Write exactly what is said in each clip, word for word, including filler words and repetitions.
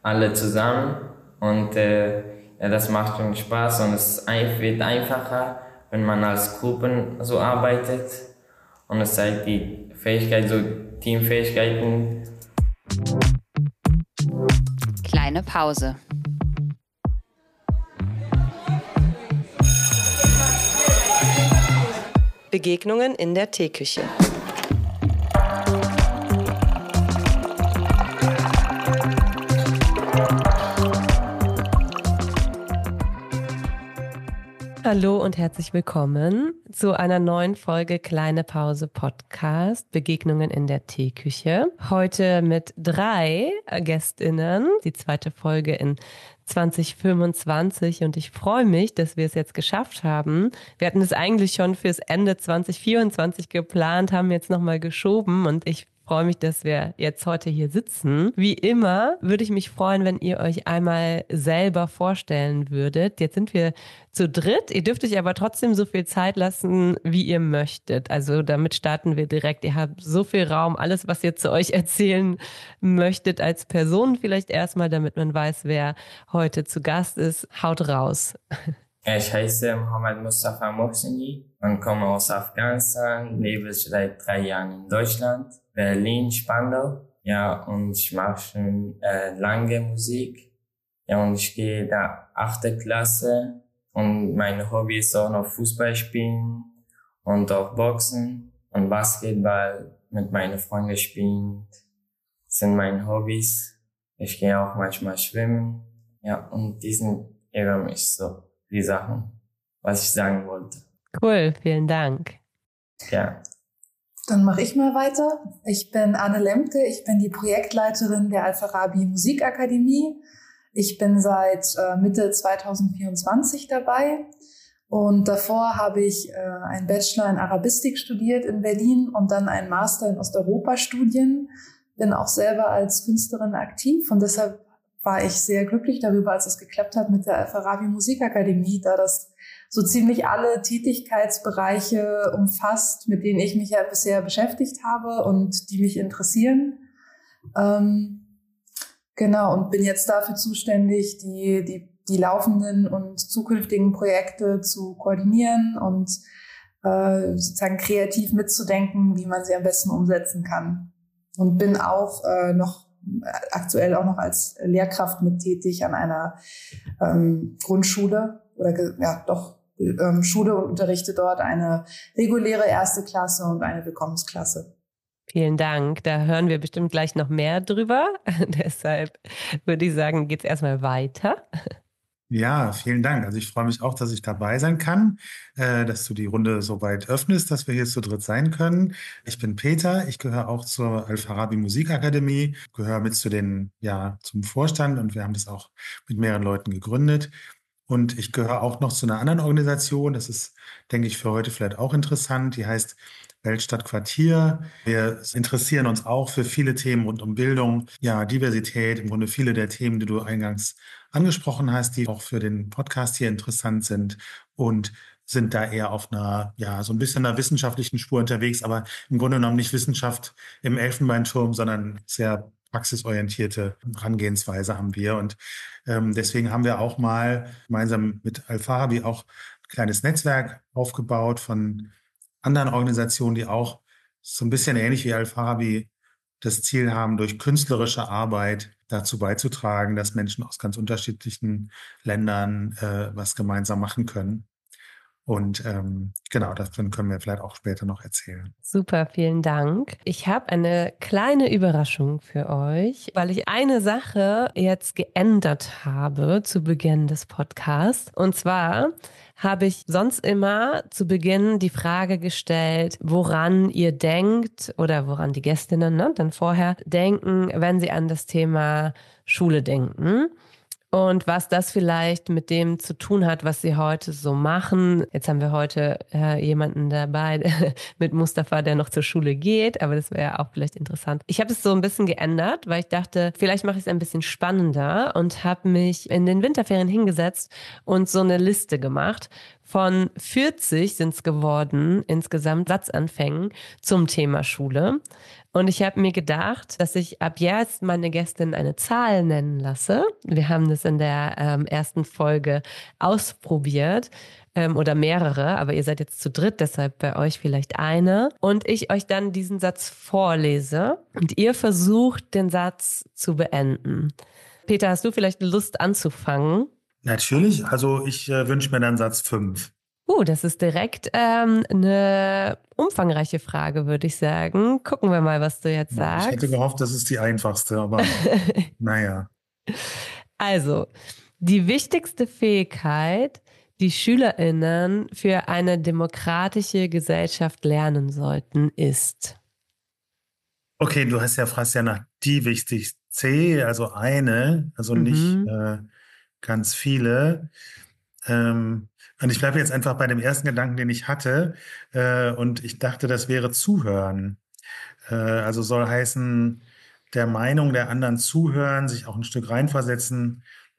alle zusammen und äh, ja, das macht schon Spaß und es wird einfacher, wenn man als Gruppen so arbeitet und es zeigt die Fähigkeit, so Teamfähigkeiten. Kleine Pause. Begegnungen in der Teeküche. Hallo und herzlich willkommen zu einer neuen Folge Kleine Pause Podcast Begegnungen in der Teeküche. Heute mit drei GästInnen, die zweite Folge in zwanzig fünfundzwanzig und ich freue mich, dass wir es jetzt geschafft haben. Wir hatten es eigentlich schon fürs Ende zwanzig vierundzwanzig geplant, haben jetzt nochmal geschoben und ich freue mich, dass wir jetzt heute hier sitzen. Wie immer würde ich mich freuen, wenn ihr euch einmal selber vorstellen würdet. Jetzt sind wir zu dritt. Ihr dürft euch aber trotzdem so viel Zeit lassen, wie ihr möchtet. Also damit starten wir direkt. Ihr habt so viel Raum, alles, was ihr zu euch erzählen möchtet als Person vielleicht erstmal, damit man weiß, wer heute zu Gast ist. Haut raus. Ich heiße Mohammed Mustafa Mohseni und komme aus Afghanistan, lebe seit drei Jahren in Deutschland, Berlin, Spandau. Ja, und ich mache schon äh, lange Musik. Ja, und ich gehe da achte Klasse und mein Hobby ist auch noch Fußball spielen und auch Boxen und Basketball mit meinen Freunden spielen. Das sind meine Hobbys. Ich gehe auch manchmal schwimmen. Ja, und die sind über mich so die Sachen, was ich sagen wollte. Cool, vielen Dank. Ja. Dann mache ich mal weiter. Ich bin Anne Lemke, ich bin die Projektleiterin der Al-Farabi Musikakademie. Ich bin seit äh, Mitte zwanzig vierundzwanzig dabei und davor habe ich äh, einen Bachelor in Arabistik studiert in Berlin und dann einen Master in Osteuropa-Studien. Bin auch selber als Künstlerin aktiv und deshalb war ich sehr glücklich darüber, als es geklappt hat mit der Al-Farabi Musikakademie, da das so ziemlich alle Tätigkeitsbereiche umfasst, mit denen ich mich ja bisher beschäftigt habe und die mich interessieren. Ähm, genau, und bin jetzt dafür zuständig, die, die, die laufenden und zukünftigen Projekte zu koordinieren und äh, sozusagen kreativ mitzudenken, wie man sie am besten umsetzen kann. Und bin auch äh, noch aktuell auch noch als Lehrkraft mit tätig an einer ähm, Grundschule oder ja doch ähm, Schule und unterrichte dort eine reguläre erste Klasse und eine Willkommensklasse. Vielen Dank. Da hören wir bestimmt gleich noch mehr drüber. Deshalb würde ich sagen, geht's erstmal weiter. Ja, vielen Dank. Also ich freue mich auch, dass ich dabei sein kann, äh, dass du die Runde so weit öffnest, dass wir hier zu dritt sein können. Ich bin Peter, ich gehöre auch zur Al-Farabi Musikakademie, gehöre mit zu den, ja, zum Vorstand und wir haben das auch mit mehreren Leuten gegründet. Und ich gehöre auch noch zu einer anderen Organisation, das ist, denke ich, für heute vielleicht auch interessant, die heißt Welt Stadt Quartier. Wir interessieren uns auch für viele Themen rund um Bildung, ja, Diversität, im Grunde viele der Themen, die du eingangs angesprochen hast, die auch für den Podcast hier interessant sind und sind da eher auf einer, ja, so ein bisschen einer wissenschaftlichen Spur unterwegs, aber im Grunde genommen nicht Wissenschaft im Elfenbeinturm, sondern sehr praxisorientierte Herangehensweise haben wir. Und ähm, deswegen haben wir auch mal gemeinsam mit Al-Farabi auch ein kleines Netzwerk aufgebaut von anderen Organisationen, die auch so ein bisschen ähnlich wie Al-Farabi das Ziel haben, durch künstlerische Arbeit dazu beizutragen, dass Menschen aus ganz unterschiedlichen Ländern äh, was gemeinsam machen können. Und ähm, genau, davon können wir vielleicht auch später noch erzählen. Super, vielen Dank. Ich habe eine kleine Überraschung für euch, weil ich eine Sache jetzt geändert habe zu Beginn des Podcasts. Und zwar habe ich sonst immer zu Beginn die Frage gestellt, woran ihr denkt oder woran die Gästinnen ne, dann vorher denken, wenn sie an das Thema Schule denken. Und was das vielleicht mit dem zu tun hat, was sie heute so machen. Jetzt haben wir heute äh, jemanden dabei mit Mustafa, der noch zur Schule geht, aber das wäre ja auch vielleicht interessant. Ich habe es so ein bisschen geändert, weil ich dachte, vielleicht mache ich es ein bisschen spannender und habe mich in den Winterferien hingesetzt und so eine Liste gemacht Von vierzig sind es geworden, insgesamt Satzanfängen zum Thema Schule. Und ich habe mir gedacht, dass ich ab jetzt meine Gästin eine Zahl nennen lasse. Wir haben das in der ähm, ersten Folge ausprobiert ähm, oder mehrere, aber ihr seid jetzt zu dritt, deshalb bei euch vielleicht eine. Und ich euch dann diesen Satz vorlese und ihr versucht, den Satz zu beenden. Peter, hast du vielleicht Lust anzufangen? Natürlich, also ich äh, wünsche mir dann Satz fünf. Uh, das ist direkt ähm, eine umfangreiche Frage, würde ich sagen. Gucken wir mal, was du jetzt sagst. Ich hätte gehofft, das ist die einfachste, aber naja. Also, die wichtigste Fähigkeit, die SchülerInnen für eine demokratische Gesellschaft lernen sollten, ist. Okay, du hast ja fragst ja nach die wichtigste C, also eine, also Mhm. nicht äh, ganz viele. Ähm, und ich bleibe jetzt einfach bei dem ersten Gedanken, den ich hatte. Äh, und ich dachte, das wäre Zuhören. Äh, also soll heißen, der Meinung der anderen zuhören, sich auch ein Stück reinversetzen.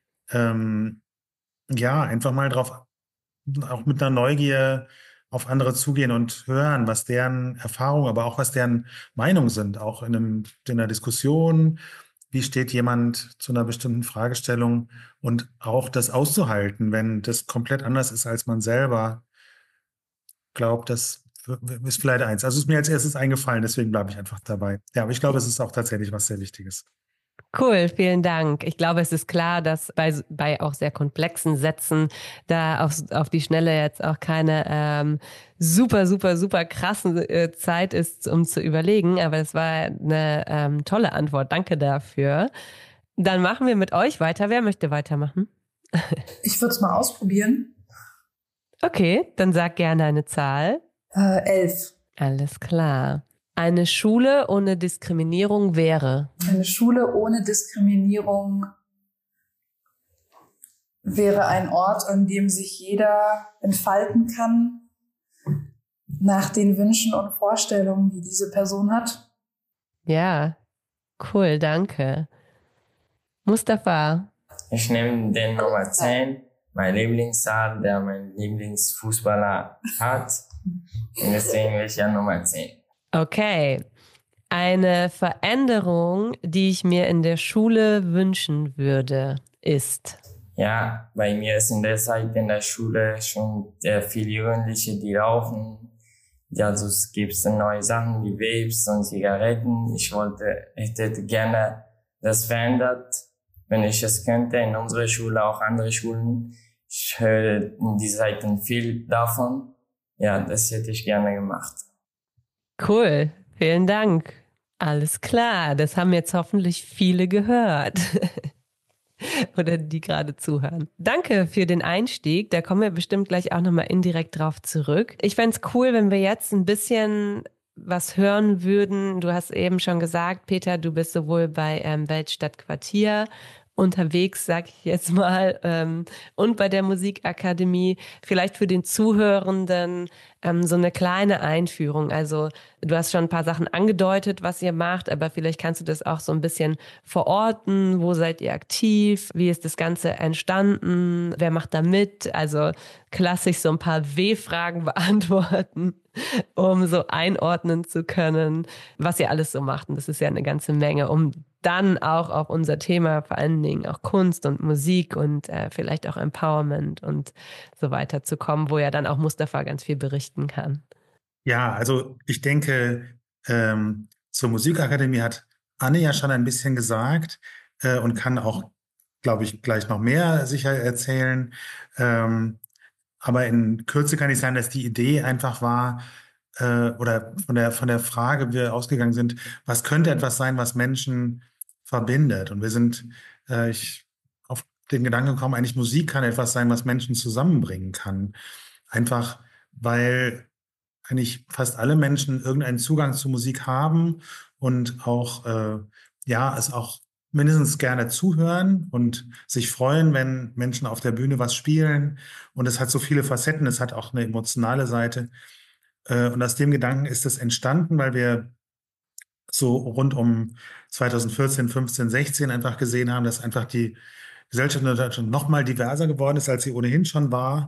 Ähm, ja, einfach mal drauf, auch mit einer Neugier auf andere zugehen und hören, was deren Erfahrungen, aber auch was deren Meinungen sind, auch in, einem, in einer Diskussion. Wie steht jemand zu einer bestimmten Fragestellung und auch das auszuhalten, wenn das komplett anders ist als man selber glaubt, das ist vielleicht eins. Also ist mir als erstes eingefallen, deswegen bleibe ich einfach dabei. Ja, aber ich glaube, es ist auch tatsächlich was sehr Wichtiges. Cool, vielen Dank. Ich glaube, es ist klar, dass bei, bei auch sehr komplexen Sätzen da auf, auf die Schnelle jetzt auch keine ähm, super, super, super krassen äh, Zeit ist, um zu überlegen. Aber es war eine ähm, tolle Antwort. Danke dafür. Dann machen wir mit euch weiter. Wer möchte weitermachen? Ich würde es mal ausprobieren. Okay, dann sag gerne eine Zahl. Äh, elf. Alles klar. Eine Schule ohne Diskriminierung wäre? Eine Schule ohne Diskriminierung wäre ein Ort, an dem sich jeder entfalten kann nach den Wünschen und Vorstellungen, die diese Person hat. Ja, cool, danke. Mustafa? Ich nehme den Nummer zehn, mein Lieblingszahl, der mein Lieblingsfußballer hat. Und deswegen will ich ja Nummer zehn. Okay. Eine Veränderung, die ich mir in der Schule wünschen würde, ist? Ja, bei mir ist in der Zeit in der Schule schon sehr viele Jugendliche, die rauchen. Ja, also es gibt neue Sachen wie Vapes und Zigaretten. Ich wollte, ich hätte gerne das verändert, wenn ich es könnte, in unserer Schule, auch andere Schulen. Ich höre in die Seiten viel davon. Ja, das hätte ich gerne gemacht. Cool, vielen Dank. Alles klar, das haben jetzt hoffentlich viele gehört. Oder die gerade zuhören. Danke für den Einstieg. Da kommen wir bestimmt gleich auch nochmal indirekt drauf zurück. Ich fände es cool, wenn wir jetzt ein bisschen was hören würden. Du hast eben schon gesagt, Peter, du bist sowohl bei ähm, Weltstadt Quartier unterwegs, sag ich jetzt mal, ähm, und bei der Musikakademie. Vielleicht für den Zuhörenden ähm, so eine kleine Einführung. Also du hast schon ein paar Sachen angedeutet, was ihr macht, aber vielleicht kannst du das auch so ein bisschen verorten. Wo seid ihr aktiv? Wie ist das Ganze entstanden? Wer macht da mit? Also klassisch so ein paar W-Fragen beantworten, um so einordnen zu können, was ihr alles so macht. Und das ist ja eine ganze Menge, um dann auch auf unser Thema, vor allen Dingen auch Kunst und Musik und äh, vielleicht auch Empowerment und so weiter zu kommen, wo ja dann auch Mustafa ganz viel berichten kann. Ja, also ich denke, ähm, zur Musikakademie hat Anne ja schon ein bisschen gesagt äh, und kann auch, glaube ich, gleich noch mehr sicher erzählen. Ähm, aber in Kürze kann ich sagen, dass die Idee einfach war, äh, oder von der, von der Frage wir ausgegangen sind, was könnte etwas sein, was Menschen verbindet? Und wir sind äh, ich, auf den Gedanken gekommen, eigentlich Musik kann etwas sein, was Menschen zusammenbringen kann. Einfach, weil eigentlich fast alle Menschen irgendeinen Zugang zu Musik haben und auch, äh, ja, es auch mindestens gerne zuhören und sich freuen, wenn Menschen auf der Bühne was spielen. Und es hat so viele Facetten, es hat auch eine emotionale Seite. Äh, und aus dem Gedanken ist es entstanden, weil wir so rund um zwanzig vierzehn, fünfzehn, sechzehn einfach gesehen haben, dass einfach die Gesellschaft in Deutschland noch mal diverser geworden ist, als sie ohnehin schon war.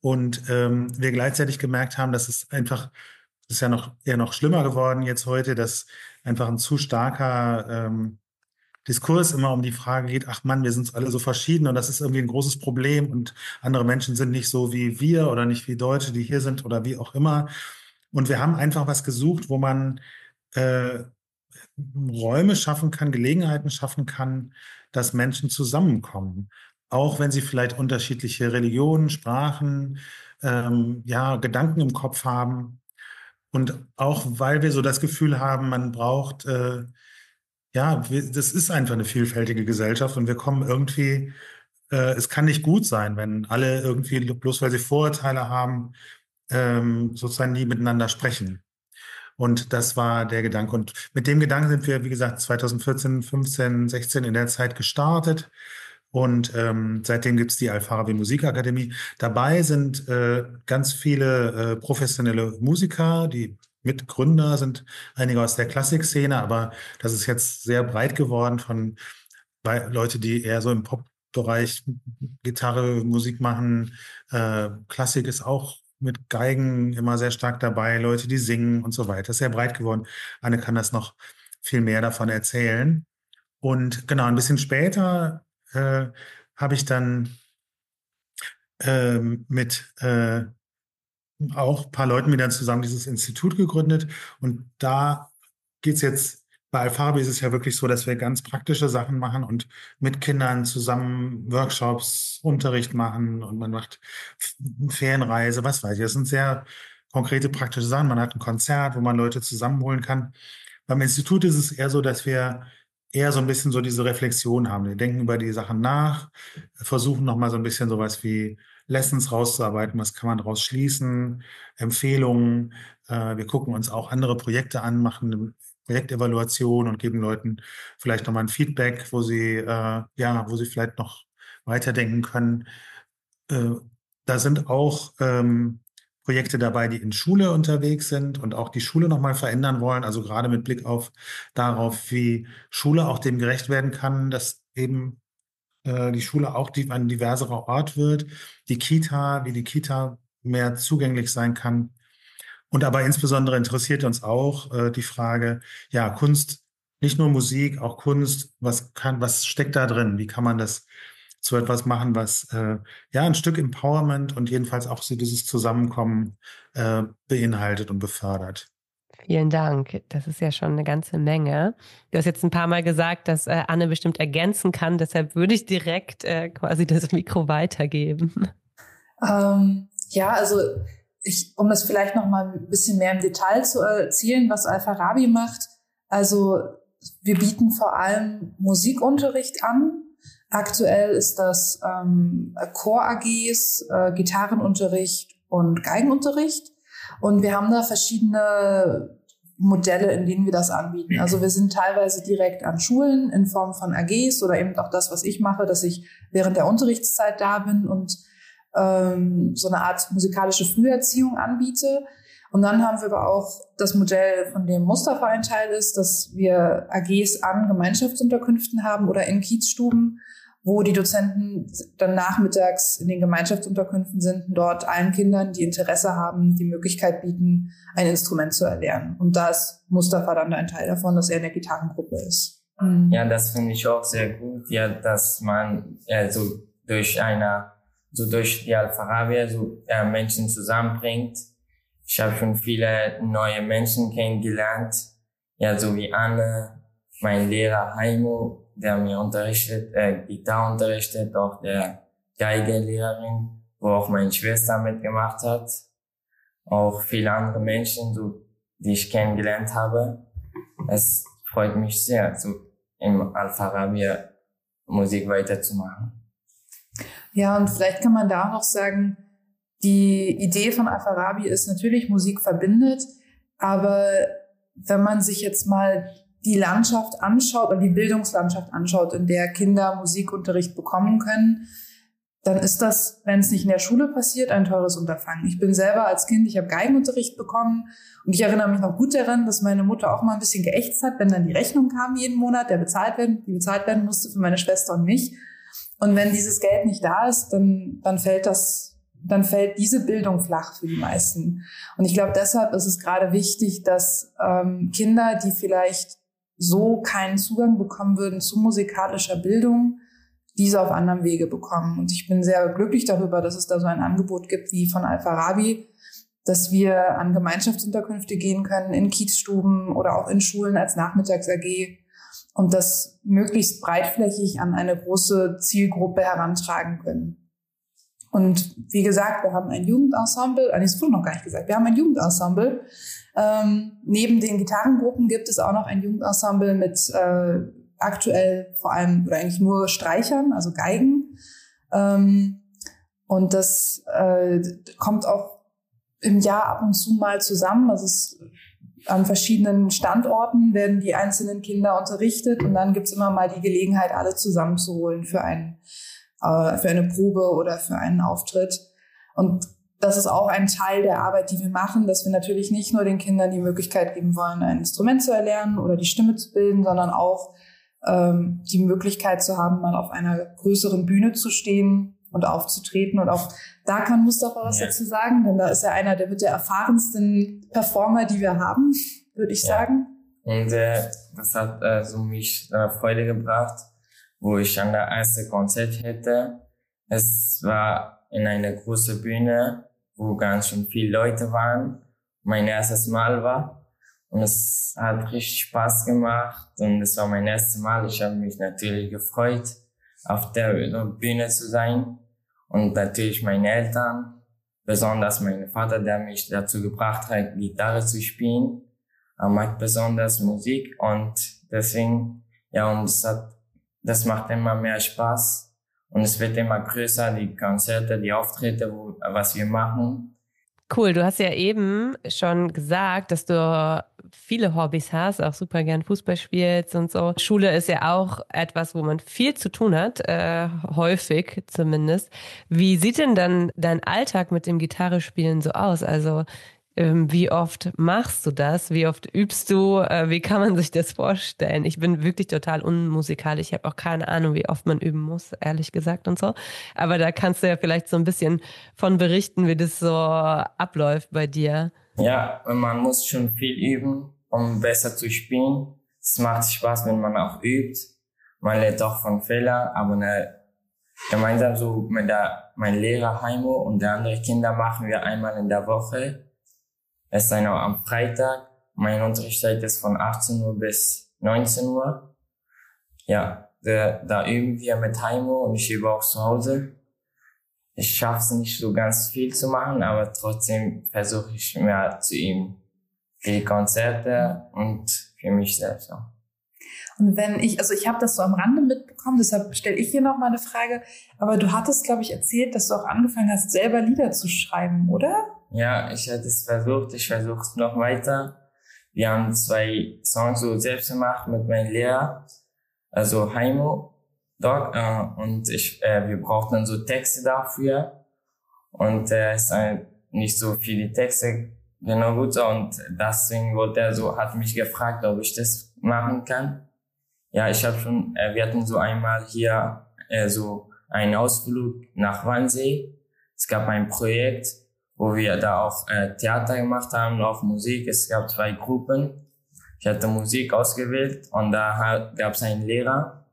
Und ähm, wir gleichzeitig gemerkt haben, dass es einfach, das ist ja noch eher noch schlimmer geworden jetzt heute, dass einfach ein zu starker ähm, Diskurs immer um die Frage geht, ach Mann, wir sind alle so verschieden und das ist irgendwie ein großes Problem und andere Menschen sind nicht so wie wir oder nicht wie Deutsche, die hier sind oder wie auch immer. Und wir haben einfach was gesucht, wo man äh, Räume schaffen kann, Gelegenheiten schaffen kann, dass Menschen zusammenkommen. Auch wenn sie vielleicht unterschiedliche Religionen, Sprachen, ähm, ja, Gedanken im Kopf haben. Und auch weil wir so das Gefühl haben, man braucht, äh, ja, wir, das ist einfach eine vielfältige Gesellschaft und wir kommen irgendwie, äh, es kann nicht gut sein, wenn alle irgendwie, bloß weil sie Vorurteile haben, ähm, sozusagen nie miteinander sprechen. Und das war der Gedanke. Und mit dem Gedanken sind wir, wie gesagt, zwanzig vierzehn, fünfzehn, sechzehn in der Zeit gestartet. Und ähm, seitdem gibt's die Al-Farabi Musikakademie. Dabei sind äh, ganz viele äh, professionelle Musiker, die Mitgründer sind einige aus der Klassikszene, aber das ist jetzt sehr breit geworden von bei Leute, die eher so im Pop-Bereich Gitarre, Musik machen. Äh, Klassik ist auch mit Geigen immer sehr stark dabei, Leute, die singen und so weiter. Das ist sehr breit geworden. Anne kann das noch viel mehr davon erzählen. Und genau, ein bisschen später äh, habe ich dann ähm, mit äh, auch ein paar Leuten wieder zusammen dieses Institut gegründet. Und da geht's jetzt, bei Al-Farabi ist es ja wirklich so, dass wir ganz praktische Sachen machen und mit Kindern zusammen Workshops, Unterricht machen und man macht Ferienreise, was weiß ich. Das sind sehr konkrete praktische Sachen. Man hat ein Konzert, wo man Leute zusammenholen kann. Beim Institut ist es eher so, dass wir eher so ein bisschen so diese Reflexion haben. Wir denken über die Sachen nach, versuchen nochmal so ein bisschen sowas wie Lessons rauszuarbeiten, was kann man daraus schließen, Empfehlungen. Äh, wir gucken uns auch andere Projekte an, machen eine Projektevaluation und geben Leuten vielleicht nochmal ein Feedback, wo sie, äh, ja, wo sie vielleicht noch weiterdenken können. Äh, da sind auch ähm, Projekte dabei, die in Schule unterwegs sind und auch die Schule nochmal verändern wollen. Also gerade mit Blick auf darauf, wie Schule auch dem gerecht werden kann, dass eben äh, die Schule auch die, ein diverserer Ort wird, die Kita, wie die Kita mehr zugänglich sein kann. Und aber insbesondere interessiert uns auch äh, die Frage, ja, Kunst, nicht nur Musik, auch Kunst, was kann, was steckt da drin? Wie kann man das zu etwas machen, was äh, ja ein Stück Empowerment und jedenfalls auch so dieses Zusammenkommen äh, beinhaltet und befördert. Vielen Dank. Das ist ja schon eine ganze Menge. Du hast jetzt ein paar Mal gesagt, dass äh, Anne bestimmt ergänzen kann. Deshalb würde ich direkt äh, quasi das Mikro weitergeben. Ähm, ja, also ich, um das vielleicht noch mal ein bisschen mehr im Detail zu erzählen, was Al-Farabi macht. Also wir bieten vor allem Musikunterricht an. Aktuell ist das ähm, Chor-A Gs, äh, Gitarrenunterricht und Geigenunterricht. Und wir haben da verschiedene Modelle, in denen wir das anbieten. Also wir sind teilweise direkt an Schulen in Form von A Gs oder eben auch das, was ich mache, dass ich während der Unterrichtszeit da bin und ähm, so eine Art musikalische Früherziehung anbiete. Und dann haben wir aber auch das Modell, von dem Mustafa ein Teil ist, dass wir A Gs an Gemeinschaftsunterkünften haben oder in Kiezstuben, wo die Dozenten dann nachmittags in den Gemeinschaftsunterkünften sind und dort allen Kindern, die Interesse haben, die Möglichkeit bieten, ein Instrument zu erlernen. Und da ist Mustafa dann ein Teil davon, dass er in der Gitarrengruppe ist. Mhm. Ja, das finde ich auch sehr gut, ja, dass man äh, so durch eine, so durch die Al-Farabi so äh, Menschen zusammenbringt. Ich habe schon viele neue Menschen kennengelernt, ja, so wie Anne, mein Lehrer Heimo, der mir unterrichtet, äh, Gitarre unterrichtet, auch der Geigelehrerin, wo auch meine Schwester mitgemacht hat. Auch viele andere Menschen, so, die ich kennengelernt habe. Es freut mich sehr, so im Al-Farabi Musik weiterzumachen. Ja, und vielleicht kann man da auch noch sagen, die Idee von Al-Farabi ist natürlich, Musik verbindet, aber wenn man sich jetzt mal die Landschaft anschaut oder die Bildungslandschaft anschaut, in der Kinder Musikunterricht bekommen können, dann ist das, wenn es nicht in der Schule passiert, ein teures Unterfangen. Ich bin selber als Kind, ich habe Geigenunterricht bekommen und ich erinnere mich noch gut daran, dass meine Mutter auch mal ein bisschen geächtzt hat, wenn dann die Rechnung kam jeden Monat, der bezahlt werden, die bezahlt werden musste für meine Schwester und mich. Und wenn dieses Geld nicht da ist, dann, dann fällt das dann fällt diese Bildung flach für die meisten. Und ich glaube, deshalb ist es gerade wichtig, dass ähm, Kinder, die vielleicht so keinen Zugang bekommen würden zu musikalischer Bildung, diese auf anderem Wege bekommen. Und ich bin sehr glücklich darüber, dass es da so ein Angebot gibt wie von Al-Farabi, dass wir an Gemeinschaftsunterkünfte gehen können, in Kiezstuben oder auch in Schulen als Nachmittags-A G und das möglichst breitflächig an eine große Zielgruppe herantragen können. Und wie gesagt, wir haben ein Jugendensemble, ah, das wurde noch gar nicht gesagt, wir haben ein Jugendensemble. Ähm, neben den Gitarrengruppen gibt es auch noch ein Jugendensemble mit äh, aktuell vor allem oder eigentlich nur Streichern, also Geigen. Ähm, und das äh, kommt auch im Jahr ab und zu mal zusammen. Also es, an verschiedenen Standorten werden die einzelnen Kinder unterrichtet und dann gibt's immer mal die Gelegenheit, alle zusammenzuholen für, ein, äh, für eine Probe oder für einen Auftritt. Und das ist auch ein Teil der Arbeit, die wir machen, dass wir natürlich nicht nur den Kindern die Möglichkeit geben wollen, ein Instrument zu erlernen oder die Stimme zu bilden, sondern auch ähm, die Möglichkeit zu haben, mal auf einer größeren Bühne zu stehen und aufzutreten. Und auch da kann Mustafa was ja. dazu sagen, denn da ist er einer der mit der erfahrensten Performer, die wir haben, würde ich ja. sagen. Und äh, das hat äh, so mich äh, Freude gebracht, wo ich an der ersten Konzert hatte. Es war in einer großen Bühne, wo ganz schön viele Leute waren. Mein erstes Mal war. Und es hat richtig Spaß gemacht. Und es war mein erstes Mal. Ich habe mich natürlich gefreut, auf der Bühne zu sein. Und natürlich meine Eltern, besonders mein Vater, der mich dazu gebracht hat, Gitarre zu spielen. Er mag besonders Musik und deswegen, ja, und das hat, das macht immer mehr Spaß. Und es wird immer größer, die Konzerte, die Auftritte, wo, was wir machen. Cool, du hast ja eben schon gesagt, dass du viele Hobbys hast, auch super gern Fußball spielst und so. Schule ist ja auch etwas, wo man viel zu tun hat, äh, häufig zumindest. Wie sieht denn dann dein Alltag mit dem Gitarrespielen so aus? Also ähm, wie oft machst du das? Wie oft übst du? Äh, wie kann man sich das vorstellen? Ich bin wirklich total unmusikalisch. Ich habe auch keine Ahnung, wie oft man üben muss, ehrlich gesagt und so. Aber da kannst du ja vielleicht so ein bisschen von berichten, wie das so abläuft bei dir. Ja, man muss schon viel üben, um besser zu spielen. Es macht Spaß, wenn man auch übt. Man lernt auch von Fehlern, aber ne, gemeinsam so mit der, mein Lehrer Heimo und der andere Kinder machen wir einmal in der Woche. Es ist auch am Freitag. Mein Unterrichtszeit ist von achtzehn Uhr bis neunzehn Uhr. Ja, da, da üben wir mit Heimo und ich übe auch zu Hause. Ich schaffe es nicht so ganz viel zu machen, aber trotzdem versuche ich mehr zu üben. Für die Konzerte und für mich selbst auch. Und wenn ich, also ich habe das so am Rande mitbekommen, deshalb stelle ich hier noch mal eine Frage, aber du hattest, glaube ich, erzählt, dass du auch angefangen hast, selber Lieder zu schreiben, oder? Ja, ich hatte es versucht, ich versuche es noch weiter. Wir haben zwei Songs so selbst gemacht mit meinem Lehrer, also Heimo, Doc, äh, und ich, äh, wir brauchten dann so Texte dafür. Und äh, es ist ein, nicht so viele Texte genau gut so, und deswegen wollte er so, hat mich gefragt, ob ich das machen kann. Ja, ich habe schon, äh, wir hatten so einmal hier äh, so einen Ausflug nach Wannsee. Es gab ein Projekt, wo wir da auch äh, Theater gemacht haben, auch Musik. Es gab zwei Gruppen. Ich hatte Musik ausgewählt und da gab es einen Lehrer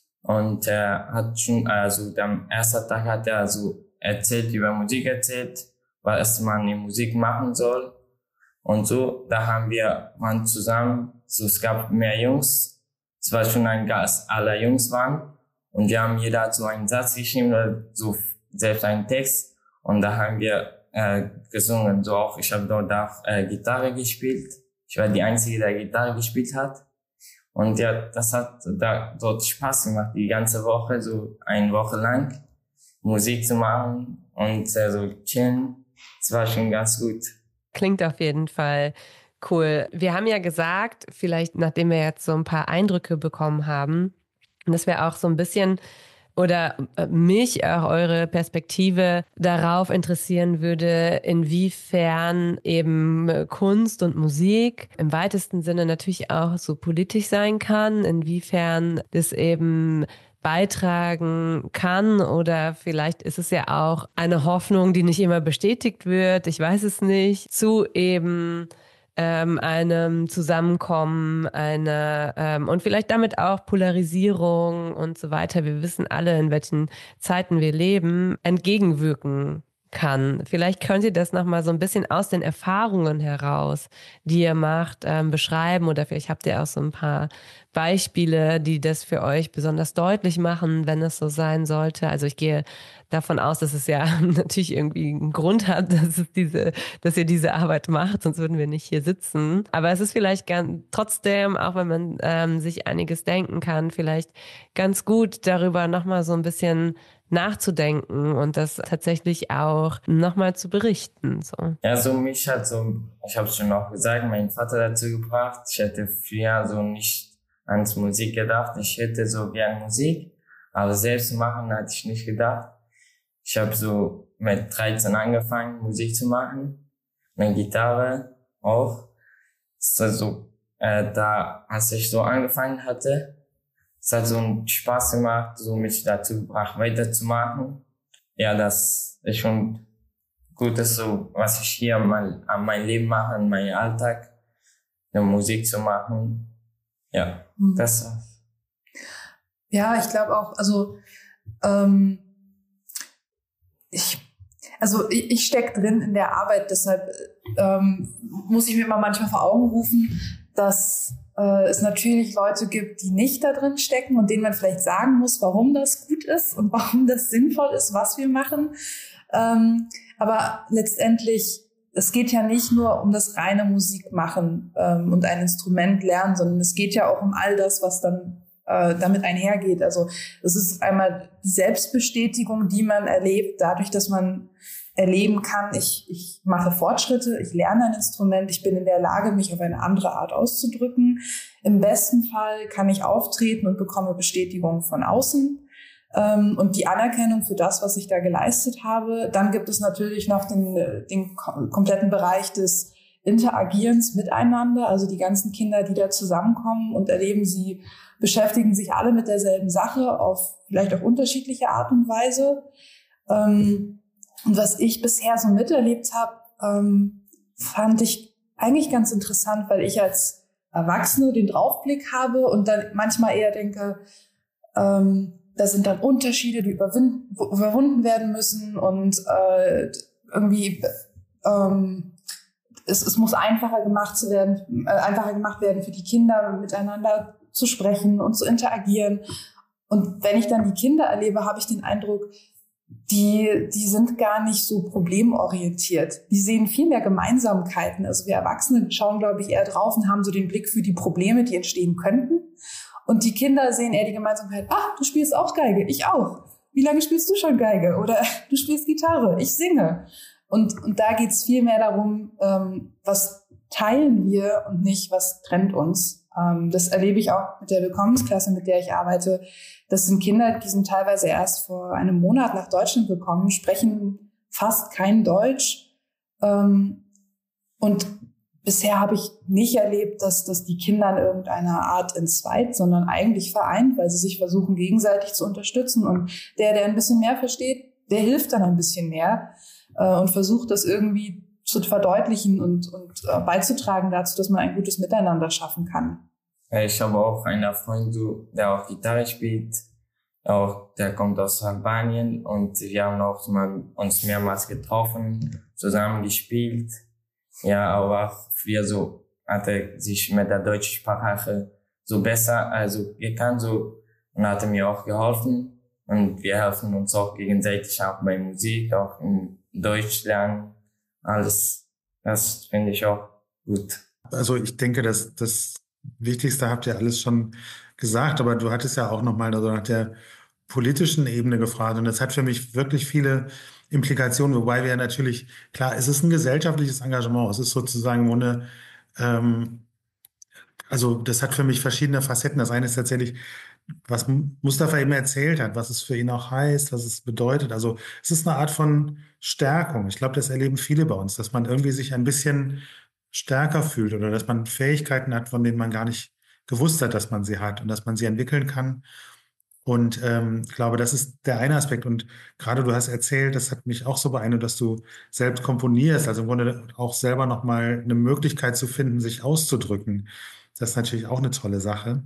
und er hat schon, also am ersten Tag hat er so erzählt, über Musik erzählt, was man in Musik machen soll. Und so, da haben wir, waren zusammen, so es gab mehr Jungs. Es war schon ein Gast, alle Jungs waren. Und wir haben jeder so einen Satz geschrieben oder so selbst einen Text. Und da haben wir äh, gesungen. So auch, ich habe dort auch äh, Gitarre gespielt. Ich war die Einzige, die Gitarre gespielt hat. Und ja, das hat da dort Spaß gemacht, die ganze Woche, so eine Woche lang Musik zu machen und äh, so chillen. Das war schon ganz gut. Klingt auf jeden Fall cool. Wir haben ja gesagt, vielleicht nachdem wir jetzt so ein paar Eindrücke bekommen haben, dass wir auch so ein bisschen oder mich auch eure Perspektive darauf interessieren würde, inwiefern eben Kunst und Musik im weitesten Sinne natürlich auch so politisch sein kann, inwiefern das eben beitragen kann, oder vielleicht ist es ja auch eine Hoffnung, die nicht immer bestätigt wird, ich weiß es nicht, zu eben ähm, einem Zusammenkommen, eine ähm, und vielleicht damit auch Polarisierung und so weiter. Wir wissen alle, in welchen Zeiten wir leben, entgegenwirken kann. Vielleicht könnt ihr das nochmal so ein bisschen aus den Erfahrungen heraus, die ihr macht, ähm, beschreiben, oder vielleicht habt ihr auch so ein paar Beispiele, die das für euch besonders deutlich machen, wenn es so sein sollte. Also ich gehe davon aus, dass es ja natürlich irgendwie einen Grund hat, dass es diese, dass ihr diese Arbeit macht, sonst würden wir nicht hier sitzen. Aber es ist vielleicht ganz, trotzdem, auch wenn man ähm, sich einiges denken kann, vielleicht ganz gut, darüber nochmal so ein bisschen nachzudenken und das tatsächlich auch nochmal zu berichten. So. Ja, so mich hat so, ich habe es schon auch gesagt, mein Vater dazu gebracht. Ich hätte früher so nicht ans Musik gedacht. Ich hätte so gern Musik, aber selbst machen hatte ich nicht gedacht. Ich habe so mit dreizehn angefangen, Musik zu machen, mit Gitarre auch. Das ist also, äh, da, als ich so angefangen hatte, es hat so einen Spaß gemacht, so mich dazu gebracht, weiterzumachen. Ja, das ist schon gut, dass so, was ich hier mal an meinem Leben mache, an meinem Alltag, eine Musik zu machen. Ja, mhm. das war's. Ja, ich glaube auch, also, ähm, ich, also ich, ich stecke drin in der Arbeit, deshalb ähm, muss ich mir immer manchmal vor Augen rufen, dass äh, es natürlich Leute gibt, die nicht da drin stecken und denen man vielleicht sagen muss, warum das gut ist und warum das sinnvoll ist, was wir machen. Ähm, aber letztendlich, es geht ja nicht nur um das reine Musik machen ähm, und ein Instrument lernen, sondern es geht ja auch um all das, was dann äh, damit einhergeht. Also es ist einmal die Selbstbestätigung, die man erlebt, dadurch, dass man erleben kann, ich, ich mache Fortschritte, ich lerne ein Instrument, ich bin in der Lage, mich auf eine andere Art auszudrücken. Im besten Fall kann ich auftreten und bekomme Bestätigung von außen ähm, und die Anerkennung für das, was ich da geleistet habe. Dann gibt es natürlich noch den, den kompletten Bereich des Interagierens miteinander, also die ganzen Kinder, die da zusammenkommen und erleben, sie beschäftigen sich alle mit derselben Sache auf vielleicht auf unterschiedliche Art und Weise. Ähm, Und was ich bisher so miterlebt habe, ähm, fand ich eigentlich ganz interessant, weil ich als Erwachsene den Draufblick habe und dann manchmal eher denke, ähm, da sind dann Unterschiede, die überwinden, überwunden werden müssen und äh, irgendwie ähm, es, es muss einfacher gemacht zu werden, äh, einfacher gemacht werden für die Kinder, miteinander zu sprechen und zu interagieren. Und wenn ich dann die Kinder erlebe, habe ich den Eindruck, die, die sind gar nicht so problemorientiert. Die sehen viel mehr Gemeinsamkeiten. Also wir Erwachsene schauen, glaube ich, eher drauf und haben so den Blick für die Probleme, die entstehen könnten. Und die Kinder sehen eher die Gemeinsamkeit. Ah, du spielst auch Geige, ich auch. Wie lange spielst du schon Geige? Oder du spielst Gitarre, ich singe. Und, und da geht's viel mehr darum, ähm, was teilen wir und nicht, was trennt uns. Ähm, das erlebe ich auch mit der Willkommensklasse, mit der ich arbeite. Das sind Kinder, die sind teilweise erst vor einem Monat nach Deutschland gekommen, sprechen fast kein Deutsch. Ähm, und bisher habe ich nicht erlebt, dass, dass die Kinder in irgendeiner Art entzweit, sondern eigentlich vereint, weil sie sich versuchen, gegenseitig zu unterstützen. Und der, der ein bisschen mehr versteht, der hilft dann ein bisschen mehr äh, und versucht, das irgendwie zu verdeutlichen und, und äh, beizutragen dazu, dass man ein gutes Miteinander schaffen kann. Ich habe auch einen Freund, der auch Gitarre spielt. Auch, der kommt aus Albanien und wir haben auch mal uns mehrmals getroffen, zusammen gespielt. Ja, aber früher so hat er sich mit der deutschen Sprache so besser, also gekannt, so, und hat mir auch geholfen. Und wir helfen uns auch gegenseitig, auch bei Musik, auch im Deutsch lernen. Alles, das finde ich auch gut. Also ich denke, dass das Wichtigste habt ihr alles schon gesagt, aber du hattest ja auch nochmal also nach der politischen Ebene gefragt und das hat für mich wirklich viele Implikationen, wobei wir ja natürlich, klar, es ist ein gesellschaftliches Engagement, es ist sozusagen ohne, ähm, also das hat für mich verschiedene Facetten. Das eine ist tatsächlich, was Mustafa eben erzählt hat, was es für ihn auch heißt, was es bedeutet. Also es ist eine Art von Stärkung. Ich glaube, das erleben viele bei uns, dass man irgendwie sich ein bisschen stärker fühlt oder dass man Fähigkeiten hat, von denen man gar nicht gewusst hat, dass man sie hat und dass man sie entwickeln kann. Und ähm, ich glaube, das ist der eine Aspekt. Und gerade du hast erzählt, das hat mich auch so beeindruckt, dass du selbst komponierst, also im Grunde auch selber nochmal eine Möglichkeit zu finden, sich auszudrücken. Das ist natürlich auch eine tolle Sache.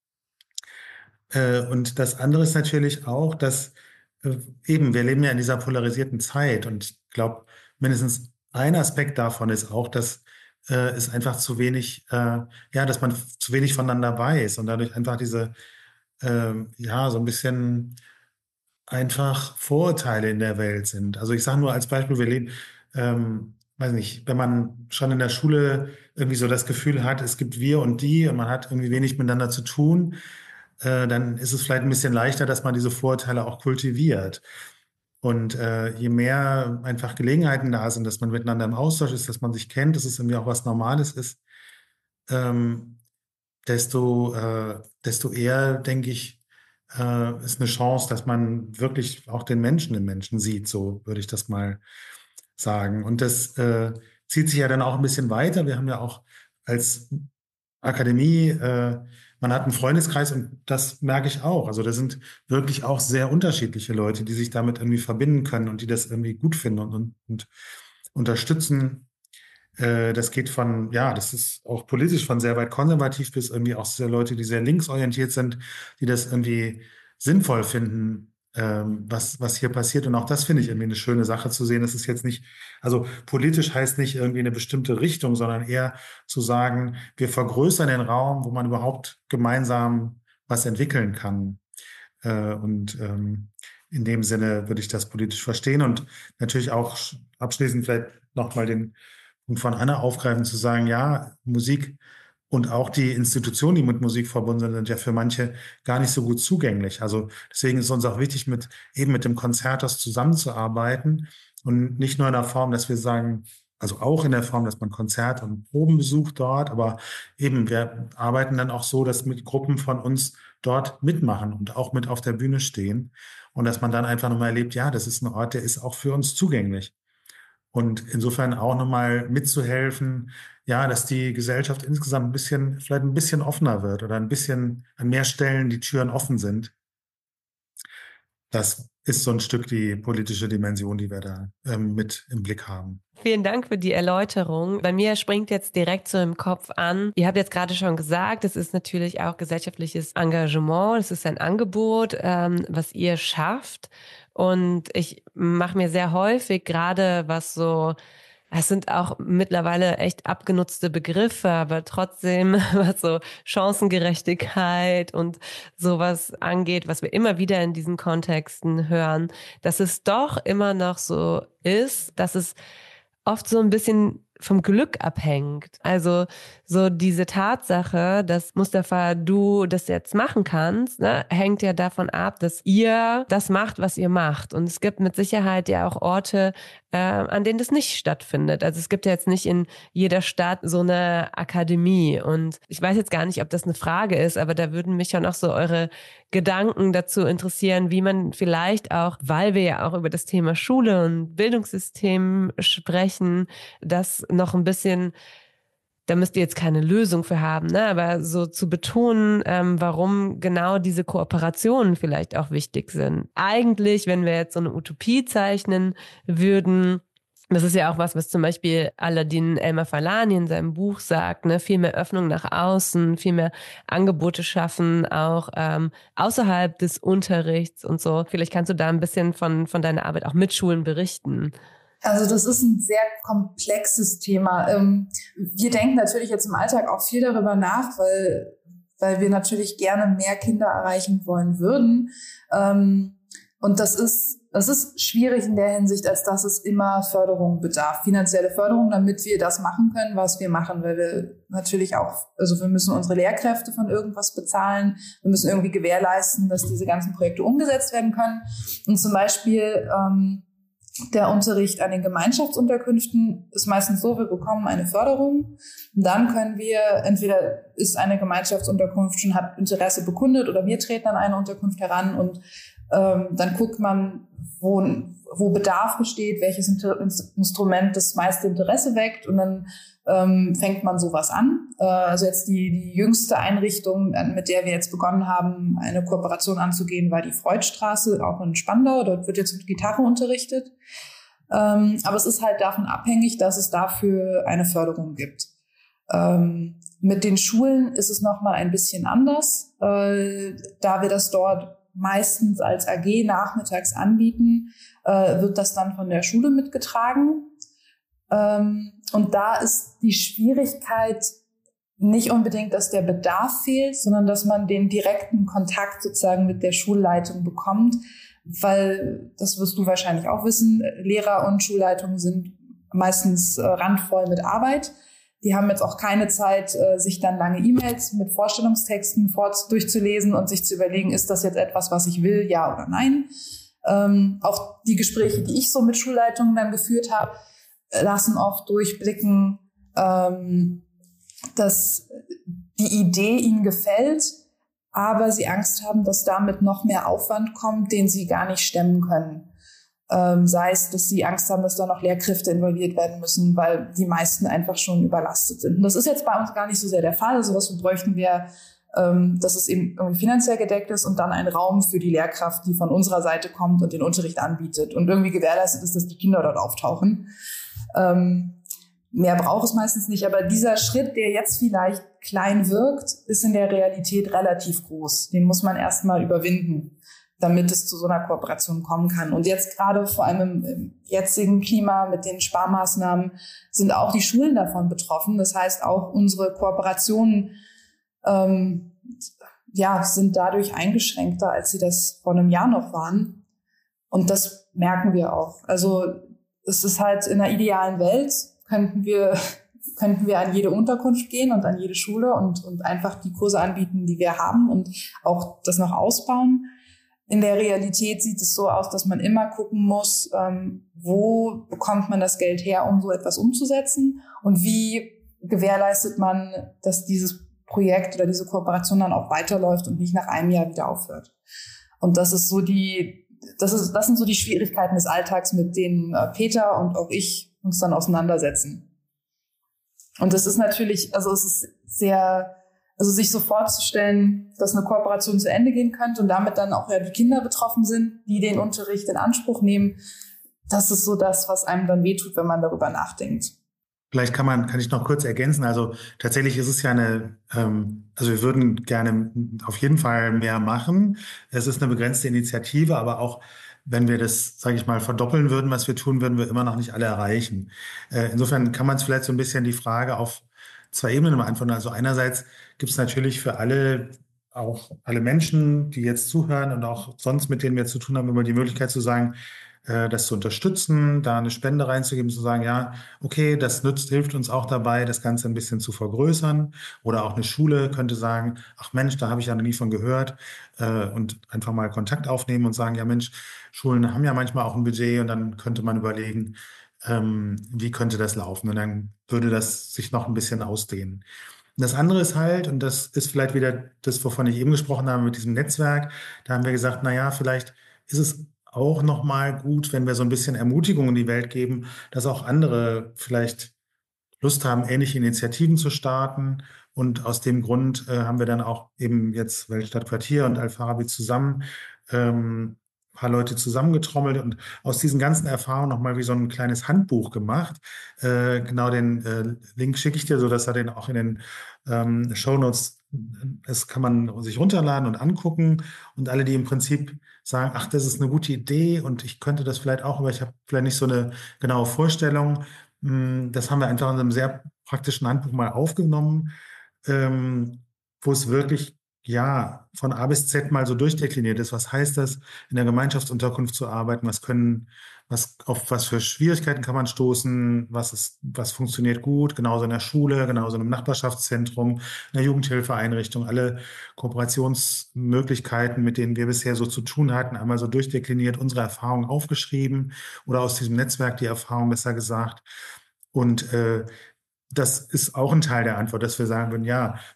Äh, und das andere ist natürlich auch, dass äh, eben, wir leben ja in dieser polarisierten Zeit. Und ich glaube, mindestens ein Aspekt davon ist auch, dass äh, es einfach zu wenig, äh, ja, dass man zu wenig voneinander weiß und dadurch einfach diese ähm, ja, so ein bisschen einfach Vorurteile in der Welt sind. Also ich sage nur als Beispiel, wir leben, ähm, weiß nicht, wenn man schon in der Schule irgendwie so das Gefühl hat, es gibt wir und die und man hat irgendwie wenig miteinander zu tun, äh, dann ist es vielleicht ein bisschen leichter, dass man diese Vorurteile auch kultiviert. Und äh, je mehr einfach Gelegenheiten da sind, dass man miteinander im Austausch ist, dass man sich kennt, dass es irgendwie auch was Normales ist, ähm, desto, äh, desto eher, denke ich, äh, ist eine Chance, dass man wirklich auch den Menschen im Menschen sieht, so würde ich das mal sagen. Und das äh, zieht sich ja dann auch ein bisschen weiter. Wir haben ja auch als Akademie, äh, man hat einen Freundeskreis und das merke ich auch. Also da sind wirklich auch sehr unterschiedliche Leute, die sich damit irgendwie verbinden können und die das irgendwie gut finden und, und, und unterstützen. Das geht von, ja, das ist auch politisch von sehr weit konservativ bis irgendwie auch sehr Leute, die sehr linksorientiert sind, die das irgendwie sinnvoll finden, ähm, was, was hier passiert. Und auch das finde ich irgendwie eine schöne Sache zu sehen. Das ist jetzt nicht, also politisch heißt nicht irgendwie eine bestimmte Richtung, sondern eher zu sagen, wir vergrößern den Raum, wo man überhaupt gemeinsam was entwickeln kann. Äh, und ähm, in dem Sinne würde ich das politisch verstehen und natürlich auch abschließend vielleicht nochmal den und von Anna aufgreifen zu sagen, ja, Musik und auch die Institutionen, die mit Musik verbunden sind, sind ja für manche gar nicht so gut zugänglich. Also deswegen ist uns auch wichtig, mit eben mit dem Konzerthaus zusammenzuarbeiten und nicht nur in der Form, dass wir sagen, also auch in der Form, dass man Konzert und Proben besucht dort, aber eben wir arbeiten dann auch so, dass mit Gruppen von uns dort mitmachen und auch mit auf der Bühne stehen und dass man dann einfach nochmal erlebt, ja, das ist ein Ort, der ist auch für uns zugänglich. Und insofern auch nochmal mitzuhelfen, ja, dass die Gesellschaft insgesamt ein bisschen, vielleicht ein bisschen offener wird oder ein bisschen an mehr Stellen die Türen offen sind. Das ist so ein Stück die politische Dimension, die wir da ähm, mit im Blick haben. Vielen Dank für die Erläuterung. Bei mir springt jetzt direkt so im Kopf an. Ihr habt jetzt gerade schon gesagt, es ist natürlich auch gesellschaftliches Engagement. Es ist ein Angebot, ähm, was ihr schafft. Und ich mache mir sehr häufig gerade was so, es sind auch mittlerweile echt abgenutzte Begriffe, aber trotzdem, was so Chancengerechtigkeit und sowas angeht, was wir immer wieder in diesen Kontexten hören, dass es doch immer noch so ist, dass es oft so ein bisschen vom Glück abhängt. Also so diese Tatsache, dass Mustafa, du das jetzt machen kannst, ne, hängt ja davon ab, dass ihr das macht, was ihr macht. Und es gibt mit Sicherheit ja auch Orte, äh, an denen das nicht stattfindet. Also es gibt ja jetzt nicht in jeder Stadt so eine Akademie. Und ich weiß jetzt gar nicht, ob das eine Frage ist, aber da würden mich schon auch so eure Gedanken dazu interessieren, wie man vielleicht auch, weil wir ja auch über das Thema Schule und Bildungssystem sprechen, das noch ein bisschen, da müsst ihr jetzt keine Lösung für haben, ne? Aber so zu betonen, ähm, warum genau diese Kooperationen vielleicht auch wichtig sind. Eigentlich, wenn wir jetzt so eine Utopie zeichnen würden, das ist ja auch was, was zum Beispiel Aladin El-Mafalani in seinem Buch sagt, ne? Viel mehr Öffnung nach außen, viel mehr Angebote schaffen, auch ähm, außerhalb des Unterrichts und so. Vielleicht kannst du da ein bisschen von, von deiner Arbeit auch mit Schulen berichten. Also das ist ein sehr komplexes Thema. Wir denken natürlich jetzt im Alltag auch viel darüber nach, weil, weil wir natürlich gerne mehr Kinder erreichen wollen würden. Und das ist, das ist schwierig in der Hinsicht, als dass es immer Förderung bedarf, finanzielle Förderung, damit wir das machen können, was wir machen, weil wir natürlich auch, also wir müssen unsere Lehrkräfte von irgendwas bezahlen, wir müssen irgendwie gewährleisten, dass diese ganzen Projekte umgesetzt werden können. Und zum Beispiel ähm, der Unterricht an den Gemeinschaftsunterkünften ist meistens so, wir bekommen eine Förderung und dann können wir, entweder ist eine Gemeinschaftsunterkunft schon, hat Interesse bekundet oder wir treten an eine Unterkunft heran und Ähm, dann guckt man, wo, wo Bedarf besteht, welches Inter- Instrument das meiste Interesse weckt und dann ähm, fängt man sowas an. Äh, also jetzt die, die jüngste Einrichtung, mit der wir jetzt begonnen haben, eine Kooperation anzugehen, war die Freudstraße, auch in Spandau. Dort wird jetzt mit Gitarre unterrichtet. Ähm, aber es ist halt davon abhängig, dass es dafür eine Förderung gibt. Ähm, mit den Schulen ist es nochmal ein bisschen anders, äh, da wir das dort meistens als A G nachmittags anbieten, äh, wird das dann von der Schule mitgetragen. Ähm, und da ist die Schwierigkeit nicht unbedingt, dass der Bedarf fehlt, sondern dass man den direkten Kontakt sozusagen mit der Schulleitung bekommt, weil, das wirst du wahrscheinlich auch wissen, Lehrer und Schulleitungen sind meistens äh, randvoll mit Arbeit. Die haben jetzt auch keine Zeit, äh, sich dann lange E-Mails mit Vorstellungstexten vor durchzulesen und sich zu überlegen, ist das jetzt etwas, was ich will, ja oder nein. Ähm, auch die Gespräche, die ich so mit Schulleitungen dann geführt habe, lassen oft durchblicken, ähm, dass die Idee ihnen gefällt, aber sie Angst haben, dass damit noch mehr Aufwand kommt, den sie gar nicht stemmen können. Ähm, sei es, dass sie Angst haben, dass da noch Lehrkräfte involviert werden müssen, weil die meisten einfach schon überlastet sind. Und das ist jetzt bei uns gar nicht so sehr der Fall. Also was wir bräuchten wir, ähm, dass es eben irgendwie finanziell gedeckt ist und dann ein Raum für die Lehrkraft, die von unserer Seite kommt und den Unterricht anbietet und irgendwie gewährleistet ist, dass die Kinder dort auftauchen. Ähm, mehr braucht es meistens nicht, aber dieser Schritt, der jetzt vielleicht klein wirkt, ist in der Realität relativ groß. Den muss man erstmal überwinden, damit es zu so einer Kooperation kommen kann. Und jetzt gerade vor allem im, im jetzigen Klima mit den Sparmaßnahmen sind auch die Schulen davon betroffen. Das heißt, auch unsere Kooperationen ähm, ja, sind dadurch eingeschränkter, als sie das vor einem Jahr noch waren. Und das merken wir auch. Also es ist halt in einer idealen Welt, könnten wir könnten wir an jede Unterkunft gehen und an jede Schule und, und einfach die Kurse anbieten, die wir haben und auch das noch ausbauen. In der Realität sieht es so aus, dass man immer gucken muss, ähm, wo bekommt man das Geld her, um so etwas umzusetzen und wie gewährleistet man, dass dieses Projekt oder diese Kooperation dann auch weiterläuft und nicht nach einem Jahr wieder aufhört. Und das ist so die, das ist, das sind so die Schwierigkeiten des Alltags, mit denen äh, Peter und auch ich uns dann auseinandersetzen. Und das ist natürlich, also es ist sehr, also sich so vorzustellen, dass eine Kooperation zu Ende gehen könnte und damit dann auch ja die Kinder betroffen sind, die den Unterricht in Anspruch nehmen, das ist so das, was einem dann wehtut, wenn man darüber nachdenkt. Vielleicht kann man, kann ich noch kurz ergänzen. Also tatsächlich ist es ja eine, ähm, also wir würden gerne auf jeden Fall mehr machen. Es ist eine begrenzte Initiative, aber auch wenn wir das, sage ich mal, verdoppeln würden, was wir tun, würden wir immer noch nicht alle erreichen. Äh, insofern kann man es vielleicht so ein bisschen die Frage auf zwei Ebenen beantworten. Also einerseits gibt es natürlich für alle, auch alle Menschen, die jetzt zuhören und auch sonst mit denen wir zu tun haben, immer die Möglichkeit zu sagen, äh, das zu unterstützen, da eine Spende reinzugeben, zu sagen, ja, okay, das nützt, hilft uns auch dabei, das Ganze ein bisschen zu vergrößern. Oder auch eine Schule könnte sagen, ach Mensch, da habe ich ja noch nie von gehört, äh, und einfach mal Kontakt aufnehmen und sagen, ja Mensch, Schulen haben ja manchmal auch ein Budget und dann könnte man überlegen, ähm, wie könnte das laufen? Und dann würde das sich noch ein bisschen ausdehnen. Das andere ist halt, und das ist vielleicht wieder das, wovon ich eben gesprochen habe mit diesem Netzwerk, da haben wir gesagt, na ja, vielleicht ist es auch nochmal gut, wenn wir so ein bisschen Ermutigung in die Welt geben, dass auch andere vielleicht Lust haben, ähnliche Initiativen zu starten. Und aus dem Grund äh, haben wir dann auch eben jetzt Weltstadt Quartier und Al-Farabi zusammen ähm, ein paar Leute zusammengetrommelt und aus diesen ganzen Erfahrungen nochmal wie so ein kleines Handbuch gemacht. Äh, genau den äh, Link schicke ich dir, so dass er den auch in den ähm, Shownotes, das kann man sich runterladen und angucken. Und alle, die im Prinzip sagen, ach, das ist eine gute Idee und ich könnte das vielleicht auch, aber ich habe vielleicht nicht so eine genaue Vorstellung. Das haben wir einfach in einem sehr praktischen Handbuch mal aufgenommen, ähm, wo es wirklich ja von A bis Z mal so durchdekliniert ist. Was heißt das, in der Gemeinschaftsunterkunft zu arbeiten? Was können, was, auf was für Schwierigkeiten kann man stoßen? Was ist, was funktioniert gut? Genauso in der Schule, genauso im Nachbarschaftszentrum, in der Jugendhilfeeinrichtung, alle Kooperationsmöglichkeiten, mit denen wir bisher so zu tun hatten, einmal so durchdekliniert, unsere Erfahrungen aufgeschrieben oder aus diesem Netzwerk die Erfahrung, besser gesagt. Und äh, das ist auch ein Teil der Antwort, dass wir sagen würden, ja,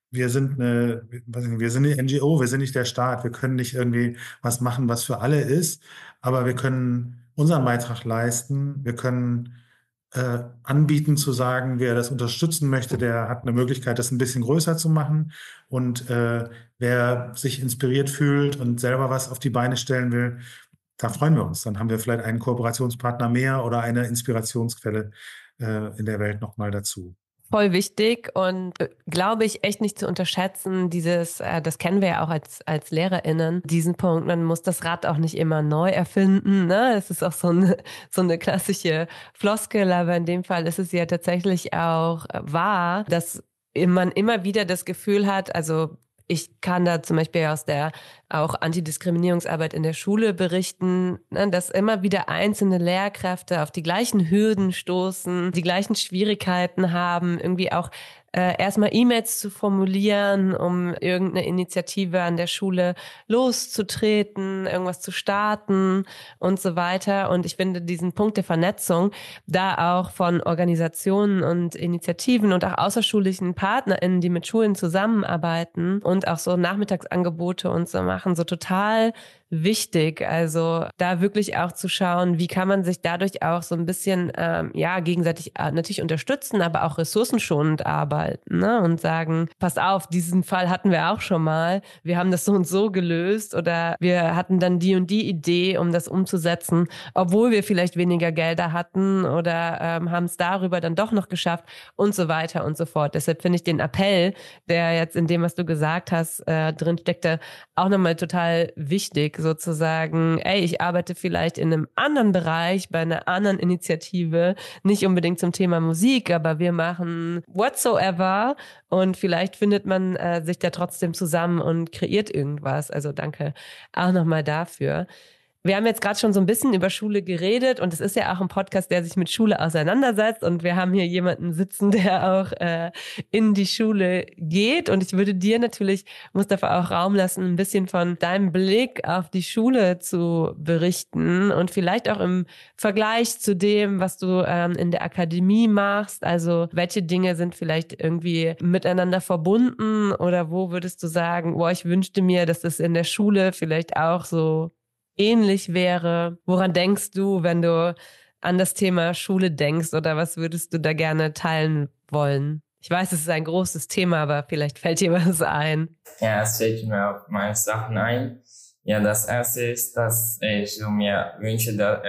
wir sind eine, was ich nicht, wir sind eine N G O, wir sind nicht der Staat, wir können nicht irgendwie was machen, was für alle ist, aber wir können unseren Beitrag leisten, wir können äh, anbieten zu sagen, wer das unterstützen möchte, der hat eine Möglichkeit, das ein bisschen größer zu machen und äh, wer sich inspiriert fühlt und selber was auf die Beine stellen will, da freuen wir uns. Dann haben wir vielleicht einen Kooperationspartner mehr oder eine Inspirationsquelle äh, in der Welt nochmal dazu. Voll wichtig und äh, glaube ich echt nicht zu unterschätzen, dieses, äh, das kennen wir ja auch als, als LehrerInnen, diesen Punkt, man muss das Rad auch nicht immer neu erfinden, ne? Es ist auch so eine, so eine klassische Floskel, aber in dem Fall ist es ja tatsächlich auch äh, wahr, dass man immer wieder das Gefühl hat, also ich kann da zum Beispiel aus der auch Antidiskriminierungsarbeit in der Schule berichten, ne, dass immer wieder einzelne Lehrkräfte auf die gleichen Hürden stoßen, die gleichen Schwierigkeiten haben, irgendwie auch äh, erstmal E-Mails zu formulieren, um irgendeine Initiative an der Schule loszutreten, irgendwas zu starten und so weiter. Und ich finde diesen Punkt der Vernetzung, da auch von Organisationen und Initiativen und auch außerschulischen PartnerInnen, die mit Schulen zusammenarbeiten und auch so Nachmittagsangebote und so machen, so total wichtig. Also da wirklich auch zu schauen, wie kann man sich dadurch auch so ein bisschen ähm, ja gegenseitig äh, natürlich unterstützen, aber auch ressourcenschonend arbeiten, ne? Und sagen, pass auf, diesen Fall hatten wir auch schon mal. Wir haben das so und so gelöst oder wir hatten dann die und die Idee, um das umzusetzen, obwohl wir vielleicht weniger Gelder hatten oder ähm, haben es darüber dann doch noch geschafft und so weiter und so fort. Deshalb finde ich den Appell, der jetzt in dem, was du gesagt hast, äh, drin steckte, auch nochmal total wichtig, sozusagen, ey, ich arbeite vielleicht in einem anderen Bereich, bei einer anderen Initiative, nicht unbedingt zum Thema Musik, aber wir machen whatsoever und vielleicht findet man äh, sich da trotzdem zusammen und kreiert irgendwas. Also danke auch nochmal dafür. Wir haben jetzt gerade schon so ein bisschen über Schule geredet und es ist ja auch ein Podcast, der sich mit Schule auseinandersetzt und wir haben hier jemanden sitzen, der auch äh, in die Schule geht und ich würde dir natürlich, Mustafa, auch Raum lassen, ein bisschen von deinem Blick auf die Schule zu berichten und vielleicht auch im Vergleich zu dem, was du ähm, in der Akademie machst, also welche Dinge sind vielleicht irgendwie miteinander verbunden oder wo würdest du sagen, boah, ich wünschte mir, dass das in der Schule vielleicht auch so ähnlich wäre. Woran denkst du, wenn du an das Thema Schule denkst oder was würdest du da gerne teilen wollen? Ich weiß, es ist ein großes Thema, aber vielleicht fällt dir was ein. Ja, es fällt mir auch meine Sachen ein. Ja, das erste ist, dass ich so mir wünsche, dass,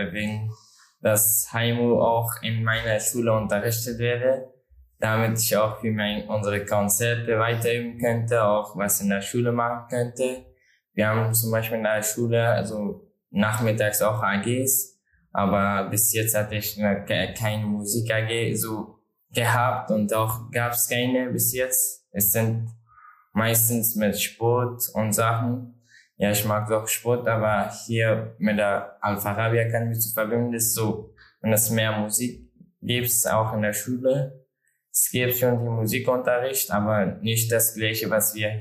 dass Haimu auch in meiner Schule unterrichtet werde, damit ich auch für mein, unsere Konzerte weiterüben könnte, auch was in der Schule machen könnte. Wir haben zum Beispiel in der Schule, also nachmittags auch A Gs, aber bis jetzt hatte ich keine Musik-A G so gehabt und auch gab es keine bis jetzt. Es sind meistens mit Sport und Sachen. Ja, ich mag auch Sport, aber hier mit der Al-Farabi Akademie zu verbinden ist so, wenn es mehr Musik gibt, auch in der Schule. Es gibt schon den Musikunterricht, aber nicht das Gleiche, was wir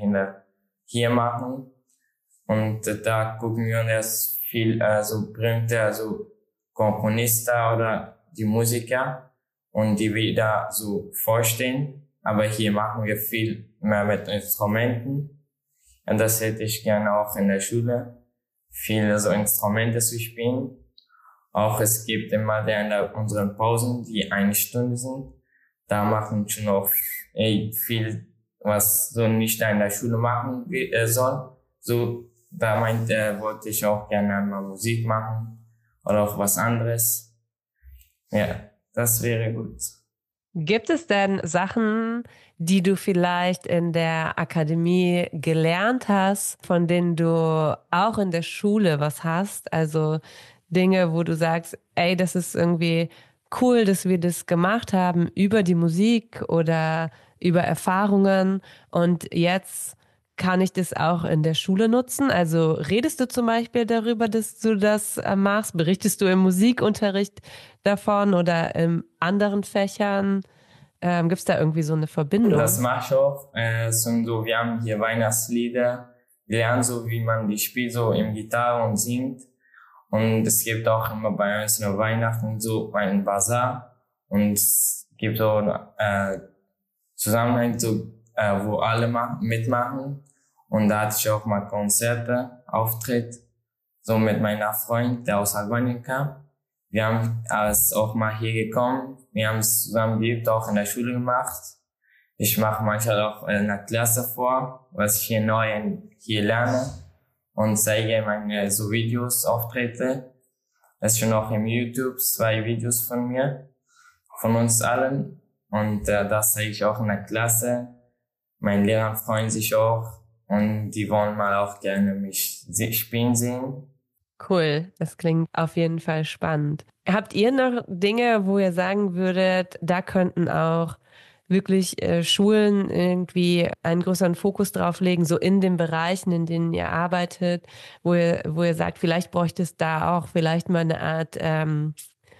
hier machen. Und da gucken wir uns viel, also berühmte, also Komponisten oder die Musiker und die wieder so vorstehen. Aber hier machen wir viel mehr mit Instrumenten. Und das hätte ich gerne auch in der Schule. Viele so Instrumente zu spielen. Auch es gibt immer in der, unseren Pausen, die eine Stunde sind. Da machen schon auch ey, viel, was so nicht in der Schule machen soll. So, da meinte, äh, wollte ich auch gerne einmal Musik machen oder auch was anderes. Ja, das wäre gut. Gibt es denn Sachen, die du vielleicht in der Akademie gelernt hast, von denen du auch in der Schule was hast? Also Dinge, wo du sagst, ey, das ist irgendwie cool, dass wir das gemacht haben über die Musik oder über Erfahrungen und jetzt kann ich das auch in der Schule nutzen? Also redest du zum Beispiel darüber, dass du das machst? Berichtest du im Musikunterricht davon oder in anderen Fächern? Ähm, Gibt es da irgendwie so eine Verbindung? Das mache ich auch. Äh, so, wir haben hier Weihnachtslieder. Wir lernen so, wie man die spielt, so im Gitarre und singt. Und es gibt auch immer bei uns in Weihnachten so einen Bazar. Und es gibt so äh, Zusammenhang so äh, wo alle ma- mitmachen. Und da hatte ich auch mal Konzerte, Auftritt, so mit meiner Freund, der aus Albanien kam. Wir haben als auch mal hier gekommen. Wir haben es zusammen geübt, auch in der Schule gemacht. Ich mache manchmal auch in der Klasse vor, was ich hier neu hier lerne und zeige meine so Videos, Auftritte. Es ist schon auch im YouTube zwei Videos von mir, von uns allen. Und äh, das zeige ich auch in der Klasse. Meine Lehrer freuen sich auch. Und die wollen mal auch gerne mich spielen sehen. Cool, das klingt auf jeden Fall spannend. Habt ihr noch Dinge, wo ihr sagen würdet, da könnten auch wirklich äh, Schulen irgendwie einen größeren Fokus drauf legen, so in den Bereichen, in denen ihr arbeitet, wo ihr, wo ihr sagt, vielleicht bräuchte es da auch vielleicht mal eine Art ähm,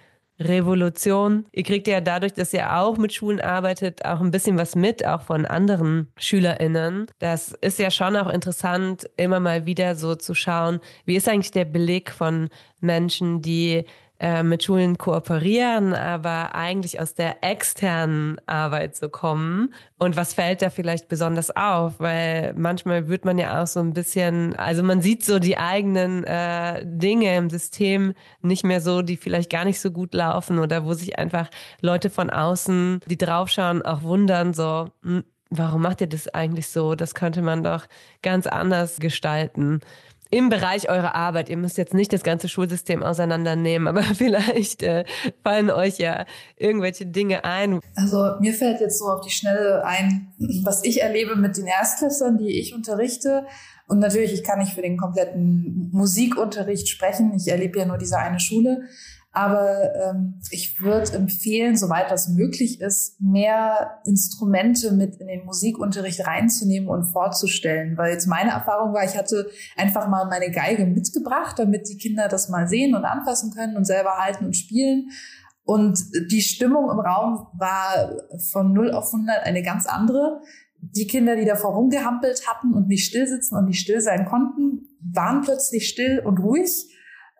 Revolution. Ihr kriegt ja dadurch, dass ihr auch mit Schulen arbeitet, auch ein bisschen was mit, auch von anderen SchülerInnen. Das ist ja schon auch interessant, immer mal wieder so zu schauen, wie ist eigentlich der Beleg von Menschen, die äh, mit Schulen kooperieren, aber eigentlich aus der externen Arbeit so kommen. Und was fällt da vielleicht besonders auf? Weil manchmal wird man ja auch so ein bisschen, also man sieht so die eigenen äh, Dinge im System nicht mehr so, die vielleicht gar nicht so gut laufen oder wo sich einfach Leute von außen, die draufschauen, auch wundern, so, hm, warum macht ihr das eigentlich so? Das könnte man doch ganz anders gestalten. Im Bereich eurer Arbeit. Ihr müsst jetzt nicht das ganze Schulsystem auseinandernehmen, aber vielleicht äh, fallen euch ja irgendwelche Dinge ein. Also mir fällt jetzt so auf die Schnelle ein, was ich erlebe mit den Erstklässlern, die ich unterrichte. Und natürlich, ich kann nicht für den kompletten Musikunterricht sprechen. Ich erlebe ja nur diese eine Schule. Aber ähm, ich würde empfehlen, soweit das möglich ist, mehr Instrumente mit in den Musikunterricht reinzunehmen und vorzustellen. Weil jetzt meine Erfahrung war, ich hatte einfach mal meine Geige mitgebracht, damit die Kinder das mal sehen und anfassen können und selber halten und spielen. Und die Stimmung im Raum war von null auf hundert eine ganz andere. Die Kinder, die davor rumgehampelt hatten und nicht still sitzen und nicht still sein konnten, waren plötzlich still und ruhig.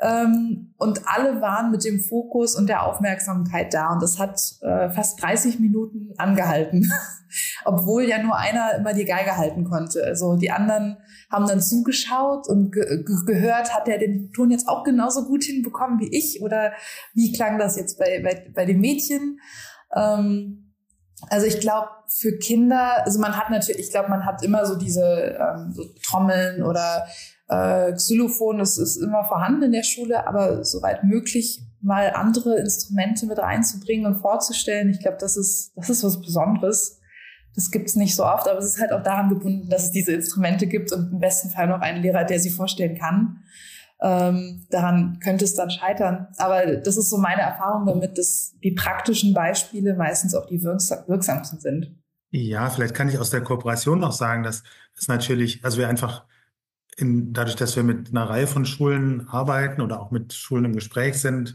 Ähm, und alle waren mit dem Fokus und der Aufmerksamkeit da. Und das hat äh, fast dreißig Minuten angehalten, obwohl ja nur einer immer die Geige halten konnte. Also die anderen haben dann zugeschaut und ge- ge- gehört, hat er den Ton jetzt auch genauso gut hinbekommen wie ich? Oder wie klang das jetzt bei, bei, bei den Mädchen? Ähm, also ich glaube, für Kinder, also man hat natürlich, ich glaube, man hat immer so diese ähm, so Trommeln oder Äh, Xylophon, das ist immer vorhanden in der Schule, aber soweit möglich mal andere Instrumente mit reinzubringen und vorzustellen. Ich glaube, das ist das ist was Besonderes. Das gibt's nicht so oft, aber es ist halt auch daran gebunden, dass es diese Instrumente gibt und im besten Fall noch einen Lehrer, der sie vorstellen kann. Ähm, daran könnte es dann scheitern. Aber das ist so meine Erfahrung damit, dass die praktischen Beispiele meistens auch die wirksam, wirksamsten sind. Ja, vielleicht kann ich aus der Kooperation noch sagen, dass es natürlich, also wir einfach In, dadurch, dass wir mit einer Reihe von Schulen arbeiten oder auch mit Schulen im Gespräch sind,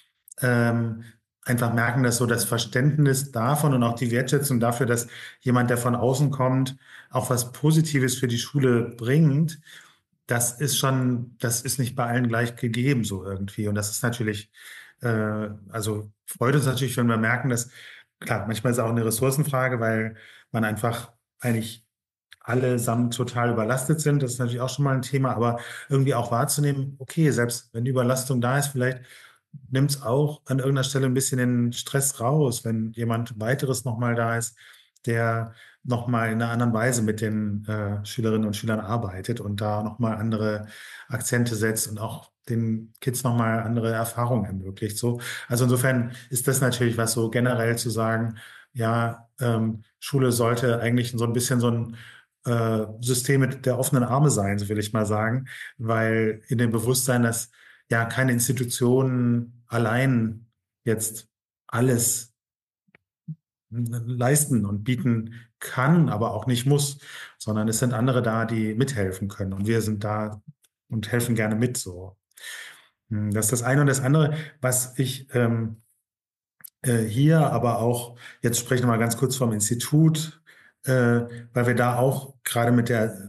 ähm, einfach merken, dass so das Verständnis davon und auch die Wertschätzung dafür, dass jemand, der von außen kommt, auch was Positives für die Schule bringt, das ist schon, das ist nicht bei allen gleich gegeben so irgendwie. Und das ist natürlich, äh, also freut uns natürlich, wenn wir merken, dass, klar, manchmal ist es auch eine Ressourcenfrage, weil man einfach eigentlich allesamt total überlastet sind. Das ist natürlich auch schon mal ein Thema, aber irgendwie auch wahrzunehmen, okay, selbst wenn die Überlastung da ist, vielleicht nimmt es auch an irgendeiner Stelle ein bisschen den Stress raus, wenn jemand weiteres nochmal da ist, der nochmal in einer anderen Weise mit den äh, Schülerinnen und Schülern arbeitet und da nochmal andere Akzente setzt und auch den Kids nochmal andere Erfahrungen ermöglicht. So. Also insofern ist das natürlich was, so generell zu sagen, ja, ähm, Schule sollte eigentlich so ein bisschen so ein äh, System mit der offenen Arme sein, so will ich mal sagen, weil in dem Bewusstsein, dass ja keine Institution allein jetzt alles leisten und bieten kann, aber auch nicht muss, sondern es sind andere da, die mithelfen können und wir sind da und helfen gerne mit so. Das ist das eine und das andere, was ich ähm, äh, hier, aber auch, jetzt sprechen wir mal ganz kurz vom Institut, äh, weil wir da auch gerade mit der, mit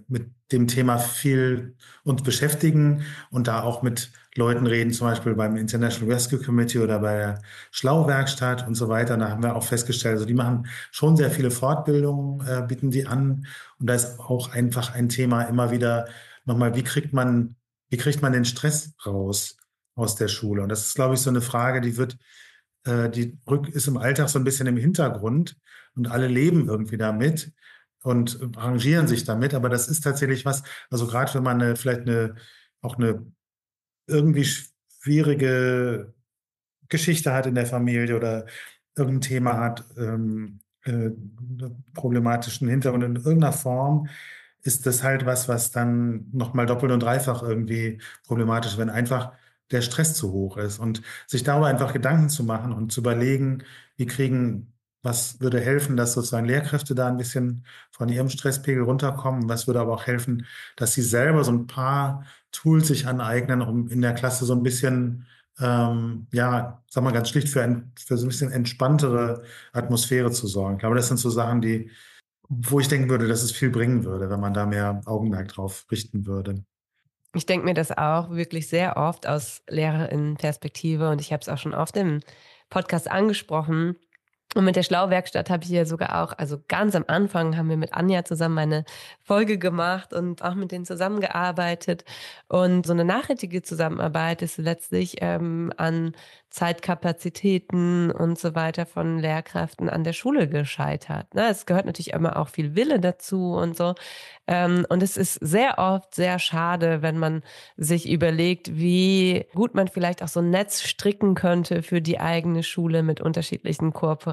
dem Thema viel uns beschäftigen und da auch mit Leuten reden, zum Beispiel beim International Rescue Committee oder bei der Schlau-Werkstatt und so weiter. Da haben wir auch festgestellt, also die machen schon sehr viele Fortbildungen, äh, bieten die an. Und da ist auch einfach ein Thema immer wieder nochmal, wie kriegt man, wie kriegt man den Stress raus aus der Schule? Und das ist, glaube ich, so eine Frage, die wird, äh, die rück, ist im Alltag so ein bisschen im Hintergrund und alle leben irgendwie damit und arrangieren sich damit. Aber das ist tatsächlich was, also gerade wenn man eine, vielleicht eine, auch eine irgendwie schwierige Geschichte hat in der Familie oder irgendein Thema hat, ähm, äh, problematischen Hintergrund in irgendeiner Form, ist das halt was, was dann nochmal doppelt und dreifach irgendwie problematisch ist, wenn einfach der Stress zu hoch ist. Und sich darüber einfach Gedanken zu machen und zu überlegen, wie kriegen, was würde helfen, dass sozusagen Lehrkräfte da ein bisschen von ihrem Stresspegel runterkommen, was würde aber auch helfen, dass sie selber so ein paar Tools sich aneignen, um in der Klasse so ein bisschen, ähm, ja, sag mal ganz schlicht, für, ein, für so ein bisschen entspanntere Atmosphäre zu sorgen. Ich glaube, das sind so Sachen, die, wo ich denken würde, dass es viel bringen würde, wenn man da mehr Augenmerk drauf richten würde. Ich denke mir das auch wirklich sehr oft aus Lehrerinnenperspektive und ich habe es auch schon oft im Podcast angesprochen. Und mit der Schlau-Werkstatt habe ich ja sogar auch, also ganz am Anfang haben wir mit Anja zusammen eine Folge gemacht und auch mit denen zusammengearbeitet. Und so eine nachhaltige Zusammenarbeit ist letztlich ähm, an Zeitkapazitäten und so weiter von Lehrkräften an der Schule gescheitert. Ne? Es gehört natürlich immer auch viel Wille dazu und so. Ähm, und es ist sehr oft sehr schade, wenn man sich überlegt, wie gut man vielleicht auch so ein Netz stricken könnte für die eigene Schule mit unterschiedlichen